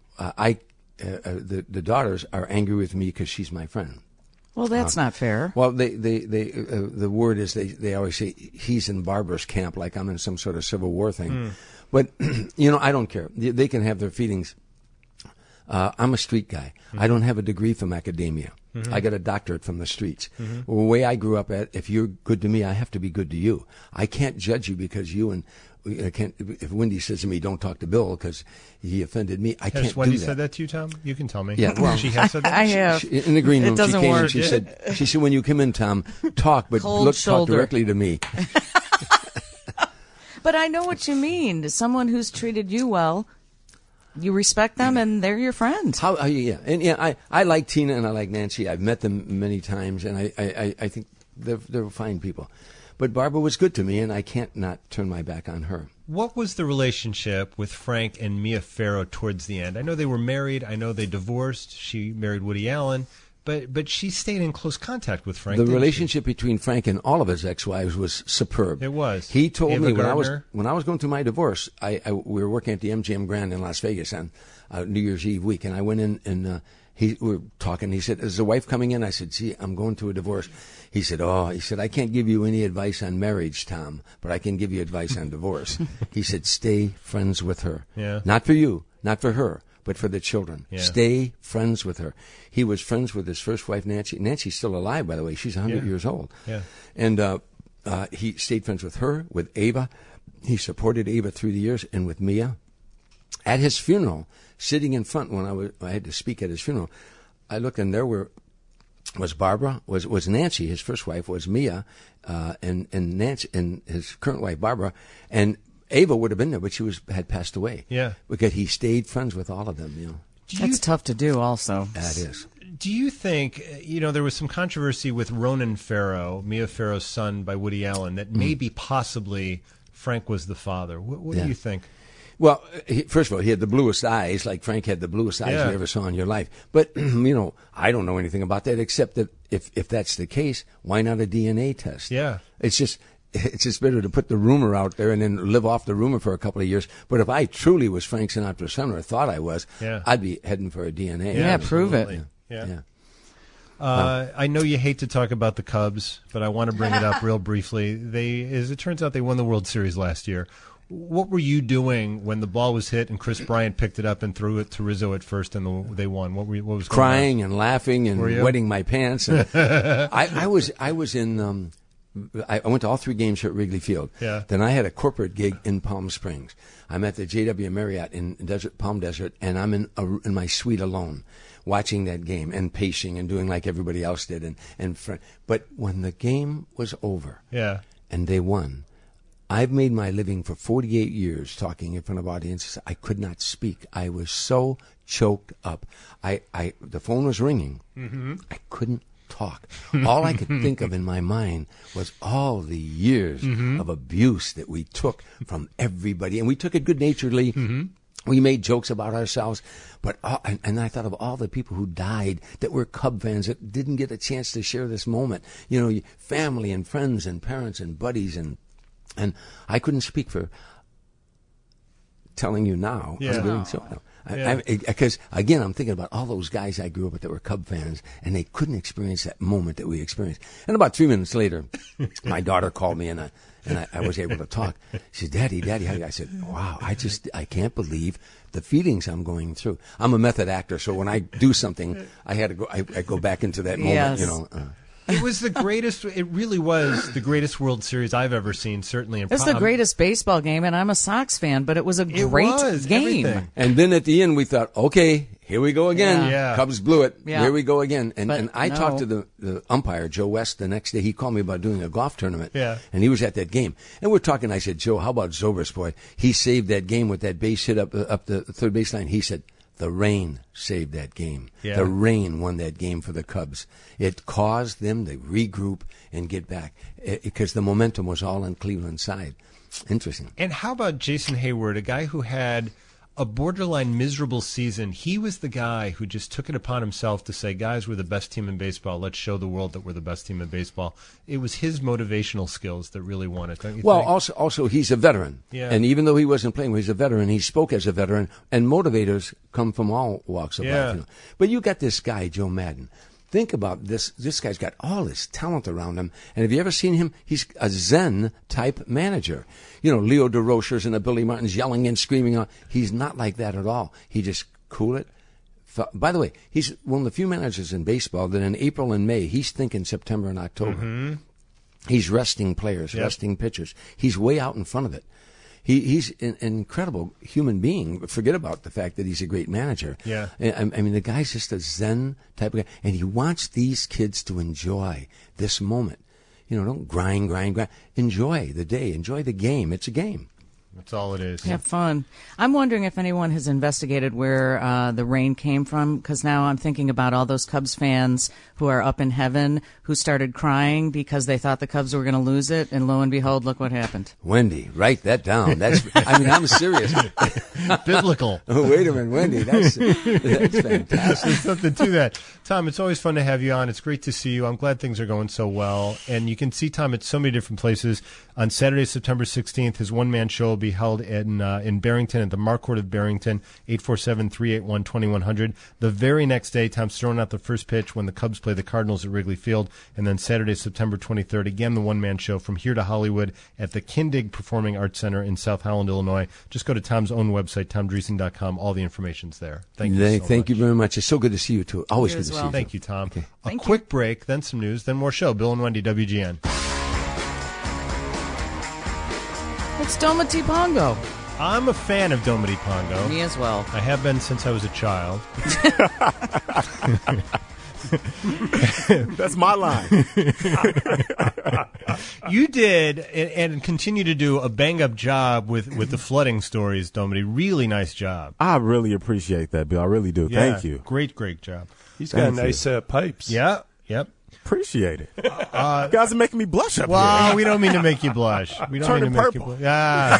the daughters are angry with me because she's my friend. Well, that's not fair. Well, the word is they always say he's in Barbara's camp, like I'm in some sort of Civil War thing. But you know, I don't care. They can have their feelings. I'm a street guy. I don't have a degree from academia. I got a doctorate from the streets. The way I grew up if you're good to me, I have to be good to you. I can't judge you because you and if Wendy says to me, don't talk to Bill because he offended me, I can't do that. Has Wendy said that to you, Tom? You can tell me. Yeah, well, she has said that? I have. In the green room, she came and she said, when you come in, Tom, talk, but talk directly to me. But I know what you mean. Someone who's treated you well, you respect them, and they're your friends. I like Tina and I like Nancy. I've met them many times, and I think they're fine people. But Barbara was good to me, and I can't not turn my back on her. What was the relationship with Frank and Mia Farrow towards the end? I know they were married. I know they divorced. She married Woody Allen. But she stayed in close contact with Frank. The relationship between Frank and all of his ex-wives was superb. It was. He told me Gardner. when I was going through my divorce, we were working at the MGM Grand in Las Vegas on New Year's Eve week, and I went in and we were talking. He said, "Is the wife coming in?" I said, "See, I'm going through a divorce." He said, I can't give you any advice on marriage, Tom, but I can give you advice on divorce. He said, stay friends with her. Yeah. Not for you, not for her, but for the children. Yeah. Stay friends with her. He was friends with his first wife, Nancy. Nancy's still alive, by the way. She's 100 years old. Yeah. And he stayed friends with her, with Ava. He supported Ava through the years, and with Mia. At his funeral, sitting in front when I had to speak at his funeral, I looked, and there was Barbara, was Nancy, his first wife, was Mia, and Nancy, and his current wife, Barbara, and Ava would have been there, but she had passed away. Yeah. Because he stayed friends with all of them, you know. That's tough to do also. That is. Do you think, there was some controversy with Ronan Farrow, Mia Farrow's son by Woody Allen, that maybe possibly Frank was the father. What do you think? Well, first of all, he had the bluest eyes, like Frank had the bluest eyes you ever saw in your life. But, I don't know anything about that, except that if that's the case, why not a DNA test? Yeah. It's just better to put the rumor out there and then live off the rumor for a couple of years. But if I truly was Frank Sinatra's son, or thought I was, I'd be heading for a DNA. Yeah, prove it. Yeah. I know you hate to talk about the Cubs, but I want to bring it up real briefly. As it turns out, they won the World Series last year. What were you doing when the ball was hit and Chris Bryant picked it up and threw it to Rizzo at first and they won? What was going on? Crying and laughing and wetting my pants. And I was in. I went to all 3 games here at Wrigley Field. Yeah. Then I had a corporate gig in Palm Springs. I'm at the JW Marriott in Palm Desert, and I'm in my suite alone, watching that game and pacing and doing like everybody else did. But when the game was over, and they won. I've made my living for 48 years talking in front of audiences. I could not speak. I was so choked up. The phone was ringing. Mm-hmm. I couldn't talk. All I could think of in my mind was all the years of abuse that we took from everybody. And we took it good-naturedly. Mm-hmm. We made jokes about ourselves. But and I thought of all the people who died that were Cub fans that didn't get a chance to share this moment. Family and friends and parents and buddies and I couldn't speak for telling you now. Yeah. I'm doing so. Because, again, I'm thinking about all those guys I grew up with that were Cub fans, and they couldn't experience that moment that we experienced. And about 3 minutes later, my daughter called me, and I was able to talk. She said, Daddy, how do you? I said, wow, I can't believe the feelings I'm going through. I'm a method actor, so when I do something, I go back into that moment, Yes. It was the greatest. It really was the greatest World Series I've ever seen. Certainly, It's the greatest baseball game, and I'm a Sox fan, but it was a great game. Everything. And then at the end, we thought, okay, here we go again. Yeah. Cubs blew it. Yeah. Here we go again. And I no. talked to the umpire, Joe West, the next day. He called me about doing a golf tournament. Yeah. And he was at that game. And we're talking. I said, Joe, how about Zobrist, boy? He saved that game with that base hit up the third baseline. He said, the rain saved that game. Yeah. The rain won that game for the Cubs. It caused them to regroup and get back because the momentum was all on Cleveland's side. Interesting. And how about Jason Hayward, a guy who had a borderline miserable season? He was the guy who just took it upon himself to say, guys, we're the best team in baseball. Let's show the world that we're the best team in baseball. It was his motivational skills that really won it, don't you think? Also, he's a veteran. Yeah. And even though he wasn't playing, he's a veteran. He spoke as a veteran. And motivators come from all walks of life. But you got this guy, Joe Madden. Think about this. This guy's got all this talent around him. And have you ever seen him? He's a Zen-type manager. Leo DeRochers and the Billy Martins yelling and screaming. He's not like that at all. He just cool it. By the way, he's one of the few managers in baseball that in April and May, he's thinking September and October. Mm-hmm. He's resting players, resting pitchers. He's way out in front of it. He's an incredible human being. Forget about the fact that he's a great manager. Yeah. I mean, the guy's just a Zen type of guy, and he wants these kids to enjoy this moment. Don't grind. Enjoy the day. Enjoy the game. It's a game. That's all it is. Have fun. I'm wondering if anyone has investigated where the rain came from, because now I'm thinking about all those Cubs fans who are up in heaven who started crying because they thought the Cubs were going to lose it, and lo and behold, look what happened. Wendy, write that down. I'm serious. Biblical. Oh, wait a minute, Wendy. That's fantastic. There's something to that. Tom, it's always fun to have you on. It's great to see you. I'm glad things are going so well. And you can see Tom at so many different places. On Saturday, September 16th, his one-man show will be be held in Barrington at the Marquardt of Barrington, 847-381-2100. The very next day, Tom's throwing out the first pitch when the Cubs play the Cardinals at Wrigley Field, and then Saturday, September 23rd, again the one-man show from here to Hollywood at the Kindig Performing Arts Center in South Howland, Illinois. Just go to Tom's own website, tomdreesen.com. All the information's there. Thank you so much. Thank you very much. It's so good to see you, too. Always good to see you. Thank you, Tom. Okay. A quick break, then some news, then more show. Bill and Wendy, WGN. It's Domity Pongo. I'm a fan of Domity Pongo. Me as well. I have been since I was a child. That's my line. You did and continue to do a bang-up job with the flooding stories, Domity. Really nice job. I really appreciate that, Bill. I really do. Yeah, Thank you. Great job. He's got nice pipes. Yeah, yep. Appreciate it. You guys are making me blush up Well, here. we don't mean to make you blush. We don't Turning mean to make purple. you blush.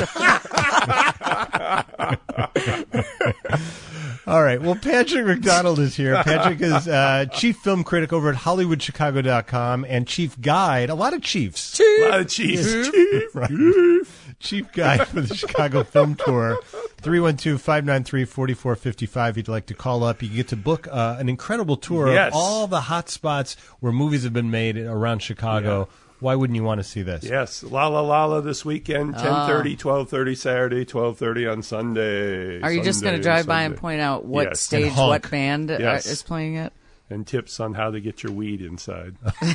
All right. Well, Patrick McDonald is here. Patrick is chief film critic over at HollywoodChicago.com and chief guide. A lot of chiefs. A lot of chiefs. Chief guide for the Chicago Film Tour. 312-593-4455. If you'd like to call up, you can get to book an incredible tour Yes. of all the hot spots where movies have been made around Chicago. Why wouldn't you want to see this? Yes, La La La this weekend, 10:30, 12:30 Saturday, 12:30 on Sunday. Are you just going to drive by and point out what Yes. stage, And honk. what band Yes. is playing it? And tips on how to get your weed inside.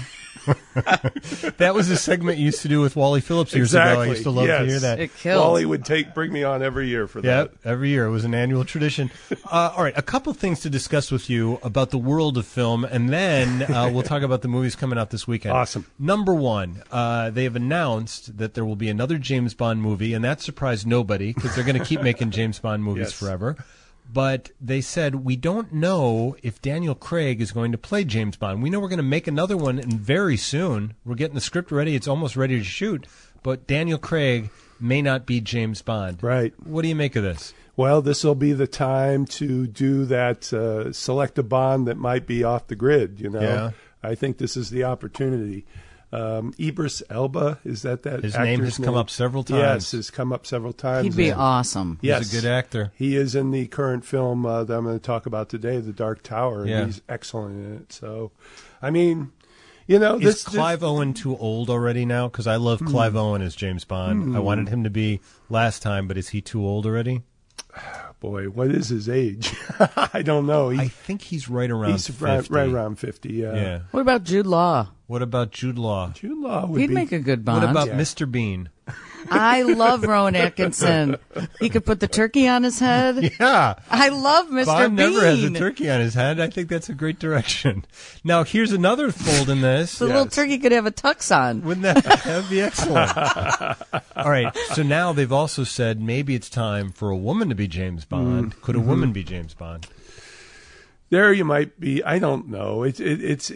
That was a segment you used to do with Wally Phillips years ago. I used to love to hear that. It killed. Wally would bring me on every year for that. Yep, every year. It was an annual tradition. All right, a couple things to discuss with you about the world of film, and then we'll talk about the movies coming out this weekend. Awesome. Number one, they have announced that there will be another James Bond movie, and that surprised nobody because they're going to keep making James Bond movies Yes. forever. But they said, we don't know if Daniel Craig is going to play James Bond. We know we're going to make another one, and very soon. We're getting the script ready. It's almost ready to shoot. But Daniel Craig may not be James Bond. Right. What do you make of this? Well, this will be the time to do that, select a Bond that might be off the grid, you know. Yeah. I think this is the opportunity. Idris Elba, is that His actor's name has come up several times. Yes, has come up several times. He'd be And- awesome. Yes. He's a good actor. He is in the current film that I'm going to talk about today, The Dark Tower, and Yeah. he's excellent in it. So, I mean, you know, Is Clive Owen too old already now? Because I love Clive Owen as James Bond. I wanted him to be last time, but is he too old already? boy, what is his age? I don't know. I think he's right around He's 50. right around 50, yeah. What about Jude Law? What about Jude Law? Jude Law would He'd be... make a good Bond. What about Mr. Bean? I love Rowan Atkinson. He could put the turkey on his head. Yeah. I love Mr. Bond Bean. never has a turkey on his head. I think that's a great direction. Now, here's another fold in this. The little turkey could have a tux on. Wouldn't that would be excellent? All right. So now they've also said maybe it's time for a woman to be James Bond. Could a woman be James Bond? There you might be. I don't know. It's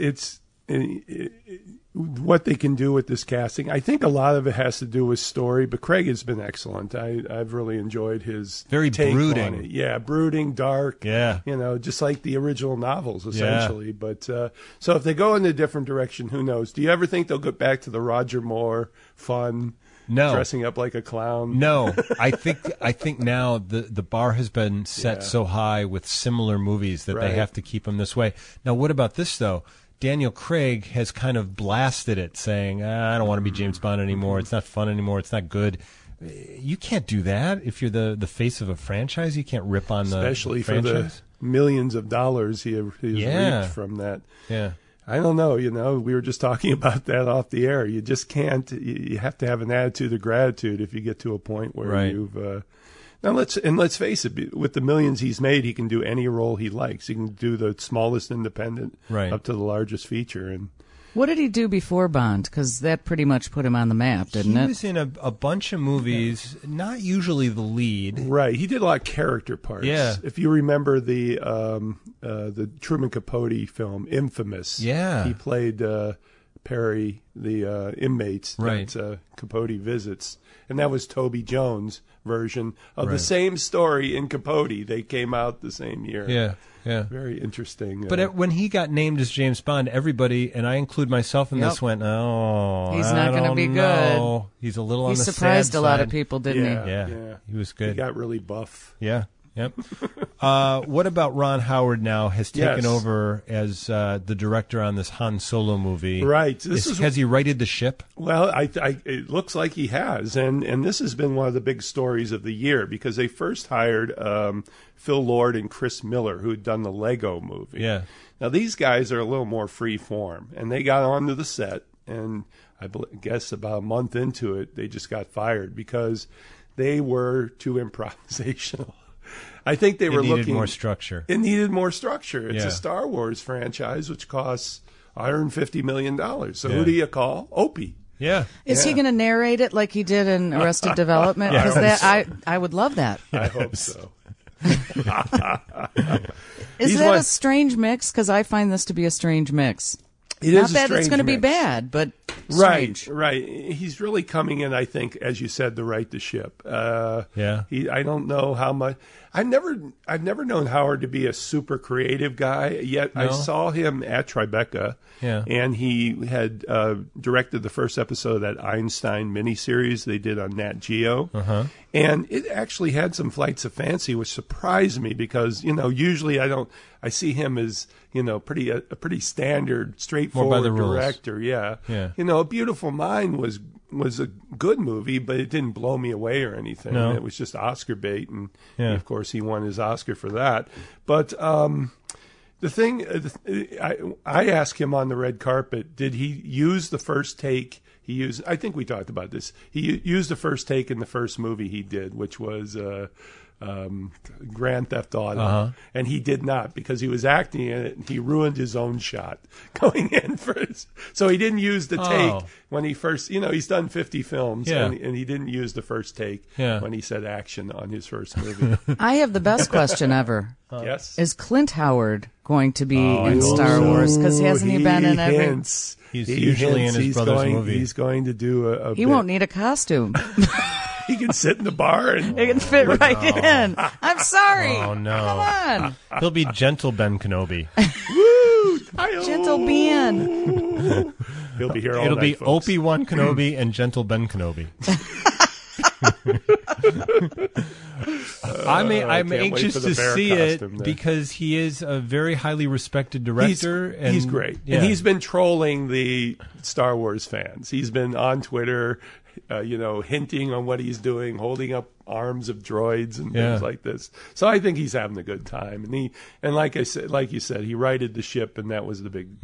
what they can do with this casting. I think a lot of it has to do with story, but Craig has been excellent. I've really enjoyed his Very take brooding. on it. Yeah, brooding, dark. Yeah. You know, just like the original novels, essentially. Yeah. But so if they go in a different direction, who knows? Do you ever think they'll get back to the Roger Moore fun? No. Dressing up like a clown? No. I think now the bar has been set so high with similar movies that they have to keep them this way. Now, what about this, though? Daniel Craig has kind of blasted it, saying, I don't want to be James Bond anymore. It's not fun anymore. It's not good. You can't do that. If you're the face of a franchise, you can't rip on Especially the franchise. for the millions of dollars he has reaped from that. Yeah. I don't know. You know, we were just talking about that off the air. You just can't. You have to have an attitude of gratitude if you get to a point where you've. Now let's face it. With the millions he's made, he can do any role he likes. He can do the smallest independent up to the largest feature. And what did he do before Bond? Because that pretty much put him on the map, didn't it? He was in a bunch of movies, not usually the lead. Right. He did a lot of character parts. Yeah. If you remember the Truman Capote film, Infamous. Yeah. He played Perry the inmates Right. that Capote visits, and that was Toby Jones' version of the same story in Capote. They came out the same year. Yeah. Very interesting. But when he got named as James Bond, everybody, and I include myself in this, went, "Oh, He's not going to be good. He's a little on the surprised sad a lot side. of people, didn't he? Yeah, he was good. He got really buff. Yeah. Yep. What about Ron Howard now has taken Yes. over as the director on this Han Solo movie? Right. Has he righted the ship? Well, it looks like he has, and this has been one of the big stories of the year because they first hired Phil Lord and Chris Miller, who had done the Lego movie. Yeah. Now these guys are a little more free form, and they got onto the set, and I guess about a month into it, they just got fired because they were too improvisational. I think they were needed looking more structure. It needed more structure. It's Yeah. a Star Wars franchise which costs $150 million. So Yeah. who do you call? Opie. Yeah. Is he going to narrate it like he did in Arrested Development? Because I would love that. I hope so. Is He's that one- a strange mix? Because I find this to be a strange mix. It Not is a that it's strange going to be mix. bad, but strange. Right. He's really coming in, I think, as you said, to right the ship. Yeah. I don't know how much. I've never known Howard to be a super creative guy. Yet I No? saw him at Tribeca, and he had directed the first episode of that Einstein miniseries they did on Nat Geo, and it actually had some flights of fancy, which surprised me because usually I see him as a pretty standard, straightforward the rules. director. Yeah. A Beautiful Mind was a good movie, but it didn't blow me away or anything. No. It was just Oscar bait, and Yeah. of course he won his Oscar for that. But the thing, I asked him on the red carpet, did he use the first take? I think we talked about this. He used the first take in the first movie he did, which was Grand Theft Auto, and he did not because he was acting in it and he ruined his own shot going in first. So he didn't use the take when he first, he's done 50 films and he didn't use the first take when he said action on his first movie. I have the best question ever. Yes. Is Clint Howard going to be in Star Wars? Because hasn't he been in every... Hints. He's usually in his brother's movie. He's going to do a He bit. won't need a costume. He can sit in the bar and It can fit right in. I'm sorry. Oh, no. Come on. He'll be gentle Ben Kenobi. woo, Gentle Ben. He'll be here all It'll night, be folks. Obi-Wan Kenobi and gentle Ben Kenobi. I'm can't wait anxious for the to bear see costume it there. because he is a very highly respected director. He's great. Yeah. And he's been trolling the Star Wars fans. He's been on Twitter, hinting on what he's doing, holding up arms of droids and things like this. So I think he's having a good time. And like you said, he righted the ship, and that was the big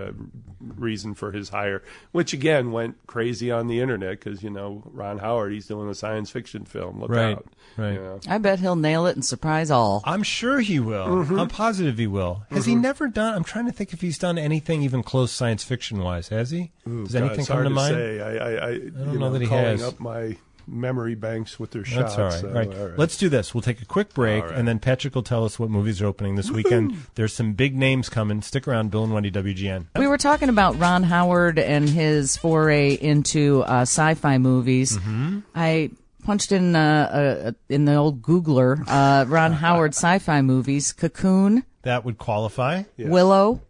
reason for his hire, which again went crazy on the internet because Ron Howard, he's doing a science fiction film. Look out! Right. I bet he'll nail it and surprise all. I'm sure he will. Mm-hmm. I'm positive he will. Has he never done? I'm trying to think if he's done anything even close science fiction wise. Has he? Does anything it's come hard to mind? Say. I don't know that he calling has. up my memory banks with their shots. That's all right. so, Right. all right. Let's do this. We'll take a quick break, All right. and then Patrick will tell us what movies are opening this weekend. There's some big names coming. Stick around, Bill and Wendy, WGN. We were talking about Ron Howard and his foray into sci-fi movies. I punched in the old Googler Ron Howard sci-fi movies: Cocoon, That would qualify. Willow,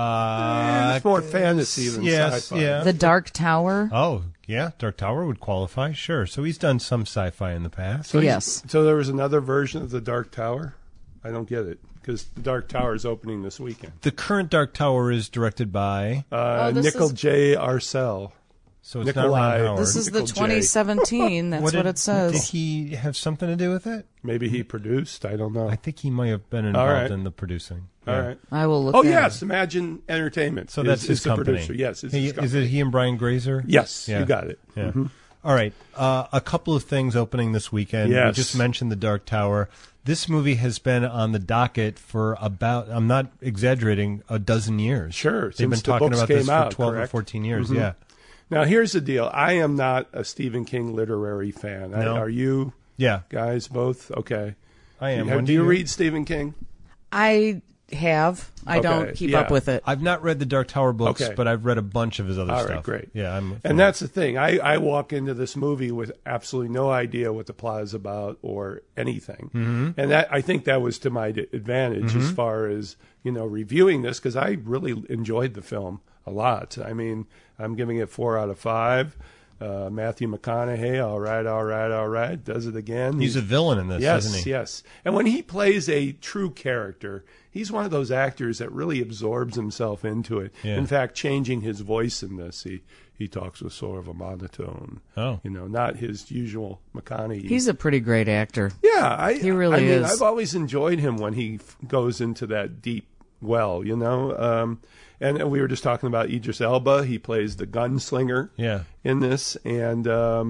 It's more fantasy than yes, sci-fi. yeah. The Dark Tower. Oh, yeah. Dark Tower would qualify. Sure. So he's done some sci-fi in the past. Yes. So there was another version of the Dark Tower? I don't get it because the Dark Tower is opening this weekend. The current Dark Tower is directed by. this Nickel is- J. Arcel. So it's Nikolai. not Ron Howard. This is the Nickel J. 2017. That's what did- it says. Did he have something to do with it? Maybe he produced. I don't know. I think he might have been involved right. in the producing. All Yeah. right. I will look. Oh that yes, up. Imagine Entertainment. So that's his the company. producer. Yes, it's He- his company. is it he and Brian Grazer? Yes, Yeah. you got it. Yeah. All right. A couple of things opening this weekend. We Yes. just mentioned the Dark Tower. This movie has been on the docket for about, I'm not exaggerating, a dozen years. Sure, They've since been the talking books about this came out, for 12 correct? or 14 years. Yeah. Now here's the deal. I am not a Stephen King literary fan. No. Are you Yeah. guys both? Okay. I am. Do Wendy, you read Stephen King? I have. I don't keep up with it. I've not read the Dark Tower books, Okay. but I've read a bunch of his other All stuff. right, great. Yeah, and that's the thing. I walk into this movie with absolutely no idea what the plot is about or anything, and I think that was to my advantage as far as reviewing this, because I really enjoyed the film a lot. I mean, I'm giving it 4 out of 5. Matthew McConaughey, all right, does it again. He's a villain in this, isn't he? Yes. And when he plays a true character, he's one of those actors that really absorbs himself into it. Yeah. In fact, changing his voice in this, he talks with sort of a monotone. Oh. Not his usual McConaughey. He's a pretty great actor. Yeah, He really is. I've always enjoyed him when he goes into that deep well, And we were just talking about Idris Elba. He plays the gunslinger in this, and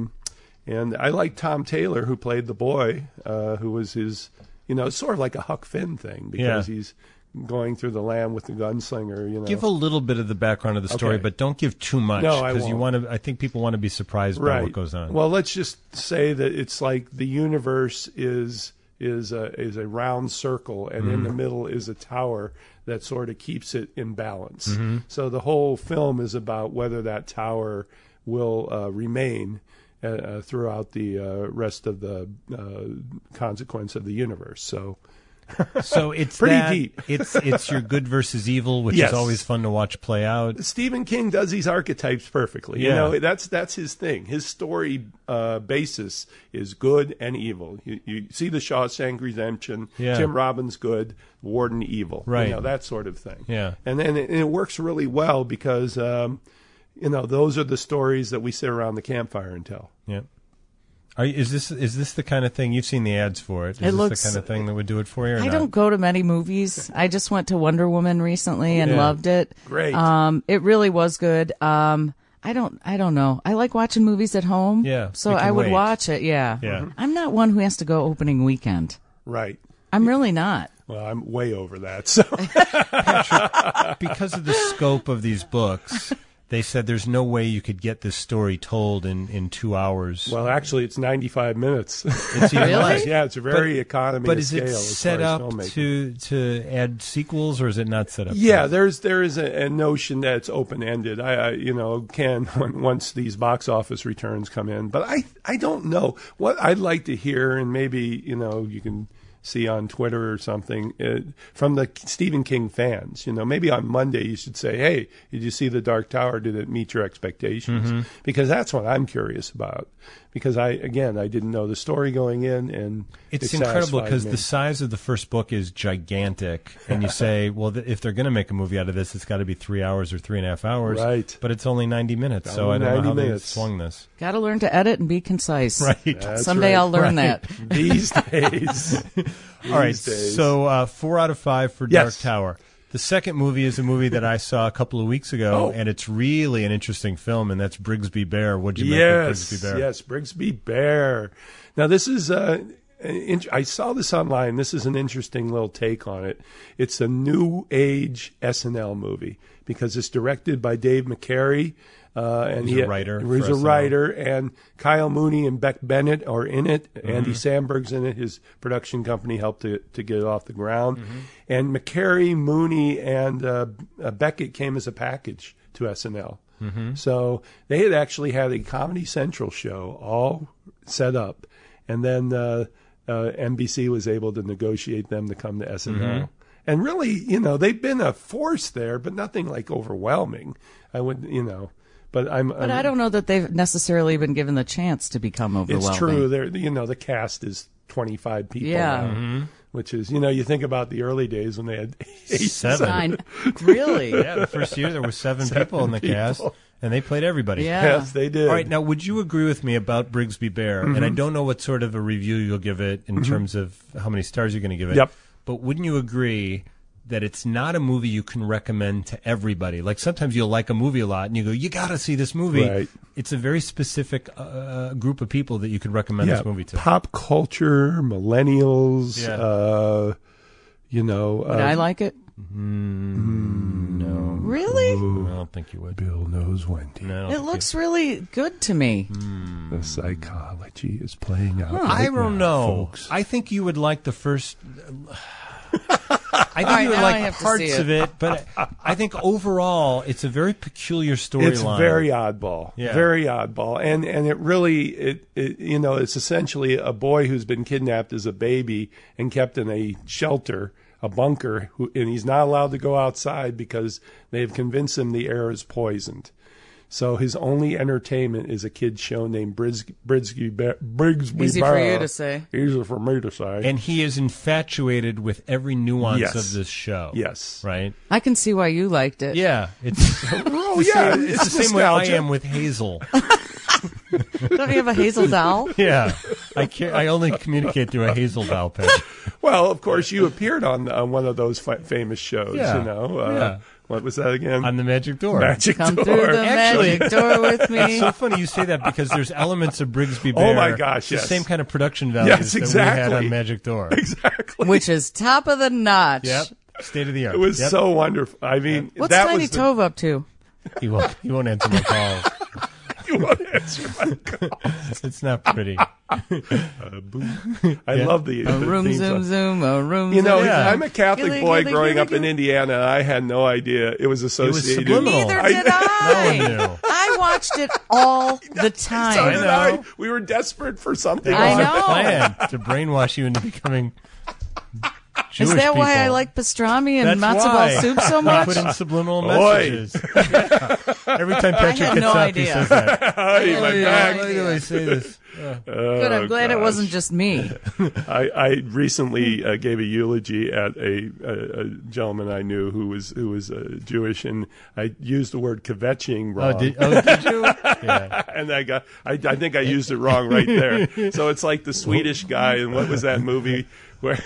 I like Tom Taylor, who played the boy, who was his, sort of like a Huck Finn thing, because he's going through the land with the gunslinger. Give a little bit of the background of the story, but don't give too much, because you want to. I think people want to be surprised by what goes on. Well, let's just say that it's like the universe is a round circle, and in the middle is a tower that sort of keeps it in balance. So the whole film is about whether that tower will remain throughout the rest of the consequence of the universe. So it's pretty deep. It's your good versus evil, which is always fun to watch play out. Stephen King does these archetypes perfectly. That's his thing. His story basis is good and evil. You see the Shawshank Redemption, Tim Robbins good, Warden evil. Right. That sort of thing. Yeah. And then it works really well because those are the stories that we sit around the campfire and tell. Yeah. Is this the kind of thing you've seen the ads for it? Is this the kind of thing that would do it for you? Or I not? don't go to many movies. I just went to Wonder Woman recently and loved it. Great. It really was good. I don't know. I like watching movies at home. Yeah, So you can I would wait. watch it. Yeah. Yeah. I'm not one who has to go opening weekend. Right. I'm really not. Well, I'm way over that. So Because of the scope of these books, they said there's no way you could get this story told in 2 hours. well, actually, it's 95 minutes. It's even Really? less. Yeah, it's a very economy But of is scale it as set far as up filmmaking. to add sequels, or is it not set up? Yeah, there is a notion that it's open ended. Once these box office returns come in, but I don't know what I'd like to hear, and maybe you can see on Twitter or something from the Stephen King fans. Maybe on Monday you should say, "Hey, did you see The Dark Tower? Did it meet your expectations?" Because that's what I'm curious about. Because I didn't know the story going in, and It's it incredible satisfied because me. the size of the first book is gigantic, and you say, well, if they're going to make a movie out of this, it's got to be 3 hours or 3.5 hours. Right. But it's only 90 minutes, so I Only don't know 90 how minutes. they swung this. Got to learn to edit and be concise. Right. That's Someday right. I'll learn that. These days. All right, These days. so 4 out of 5 for Dark Yes. Tower. The second movie is a movie that I saw a couple of weeks ago, and it's really an interesting film, and that's Brigsby Bear. What'd you make of Brigsby Bear? Yes, Brigsby Bear. Now, this is I saw this online. This is an interesting little take on it. It's a new age SNL movie because it's directed by Dave McCary. And He's a writer He's for a SNL. writer, and Kyle Mooney and Beck Bennett are in it. Andy Samberg's in it. His production company helped to get it off the ground. And McCary, Mooney, and Beckett came as a package to SNL. So they had actually had a Comedy Central show all set up, and then NBC was able to negotiate them to come to SNL. And really, they've been a force there, but nothing like overwhelming. I would, But I don't know that they've necessarily been given the chance to become overwhelming. It's true. The cast is 25 people now, which is, you think about the early days when they had 7. 9. Really? Yeah, the first year there were 7 people in the cast, and they played everybody. Yeah. Yes, they did. All right, now would you agree with me about Brigsby Bear? And I don't know what sort of a review you'll give it in terms of how many stars you're going to give it. Yep. But wouldn't you agree that it's not a movie you can recommend to everybody? Like sometimes you'll like a movie a lot and you go, you got to see this movie. Right. It's a very specific group of people that you could recommend this movie to. Pop culture, millennials, Would I like it? No. Really? I don't think you would. Bill knows Wendy. No, I don't It think looks really good to me. The psychology is playing out. I right don't now, know. folks. I think you would like the first. I think right, you would now I like have to see parts of it, but I think overall it's a very peculiar storyline. It's very oddball, Yeah. very oddball, and it really it's essentially a boy who's been kidnapped as a baby and kept in a shelter, a bunker, and he's not allowed to go outside because they've convinced him the air is poisoned. So his only entertainment is a kid's show named Brigsby Bear. Easy for you to say. Easy for me to say. And he is infatuated with every nuance Yes. of this show. Yes. Right? I can see why you liked it. Yeah. It's, Oh yeah, it's the same way I nostalgia. am with Hazel. Don't you have a Hazel doll? Yeah. I only communicate through a Hazel doll page. Well, of course, you appeared on one of those famous shows. Yeah. You know, Yeah. What was that again? On the Magic Door. Magic Come Door. through the Actually- magic door with me. It's so funny you say that because there's elements of Brigsby Bear. Oh, my gosh, It's the yes. same kind of production values Yes, that we had exactly. on Magic Door. Exactly. Which is top of the notch. Yep. State of the art. It was Yep. so wonderful. I mean, What's that Tiny was the, Tove up to? He won't answer my calls. You won't answer my call. It's not pretty. I love the A room theme zoom song. zoom, a room You know, zoom. Yeah. I'm a Catholic Gilly, boy gilly, growing gilly, up in gilly. Indiana, and I had no idea it was associated. subliminal. Neither I- did I. No one knew. I watched it all the So time. did know. I. We were desperate for something. I on. know. Plan to brainwash you into becoming Jewish Is that why I people. like pastrami and That's matzo why. ball soup so You much? put in subliminal Boy. messages. Every time Patrick had gets no up, idea. he says that. Ay, my back. Why do I say this? Good. I'm glad it wasn't just me. I recently gave a eulogy at a gentleman I knew who was Jewish, and I used the word kvetching wrong. Did you? Yeah. And I think I used it wrong right there. So it's like the Swedish guy, and what was that movie where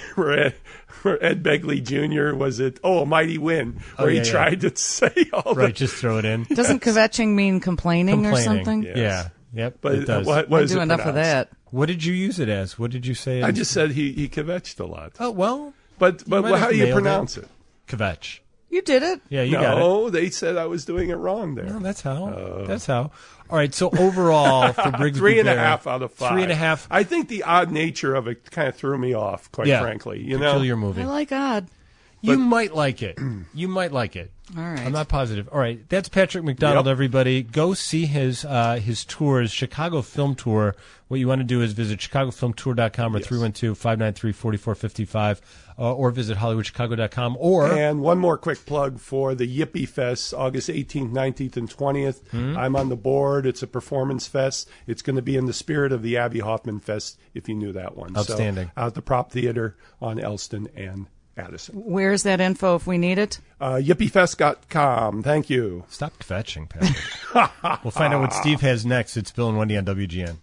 Ed Begley Jr. was it? Oh, A Mighty Wind, where yeah, he yeah. tried to say all Right, the. just throw it in. Doesn't kvetching mean complaining or Complaining. something? Yes. Yeah. Yep, But it does. what I is do it enough of pronounced? that. What did you use it as? What did you say? I just said he kvetched a lot. Oh, well, But might have how do you nailed pronounce it? kvetch. You did it. Yeah, you got it. No, they said I was doing it wrong there. No, that's how. That's how. All right, so overall for Brigsby 3.5 Bear, out of 5. 3.5. I think the odd nature of it kind of threw me off, quite frankly. You know, peculiar movie. I like odd. You might like it. You might like it. All right. I'm not positive. All right, that's Patrick McDonald. Yep. Everybody, go see his tours, Chicago Film Tour. What you want to do is visit chicagofilmtour.com or 312-593-4455, or visit hollywoodchicago.com. Or And one more quick plug for the Yippie Fest, August 18th, 19th, and 20th. I'm on the board. It's a performance fest. It's going to be in the spirit of the Abby Hoffman Fest, if you knew that one. Outstanding. So, out at the Prop Theater on Elston and Addison. Where's that info if we need it? Yippiefest.com. Thank you. stop fetching, Patrick. We'll find out what Steve has next. It's Bill and Wendy on WGN.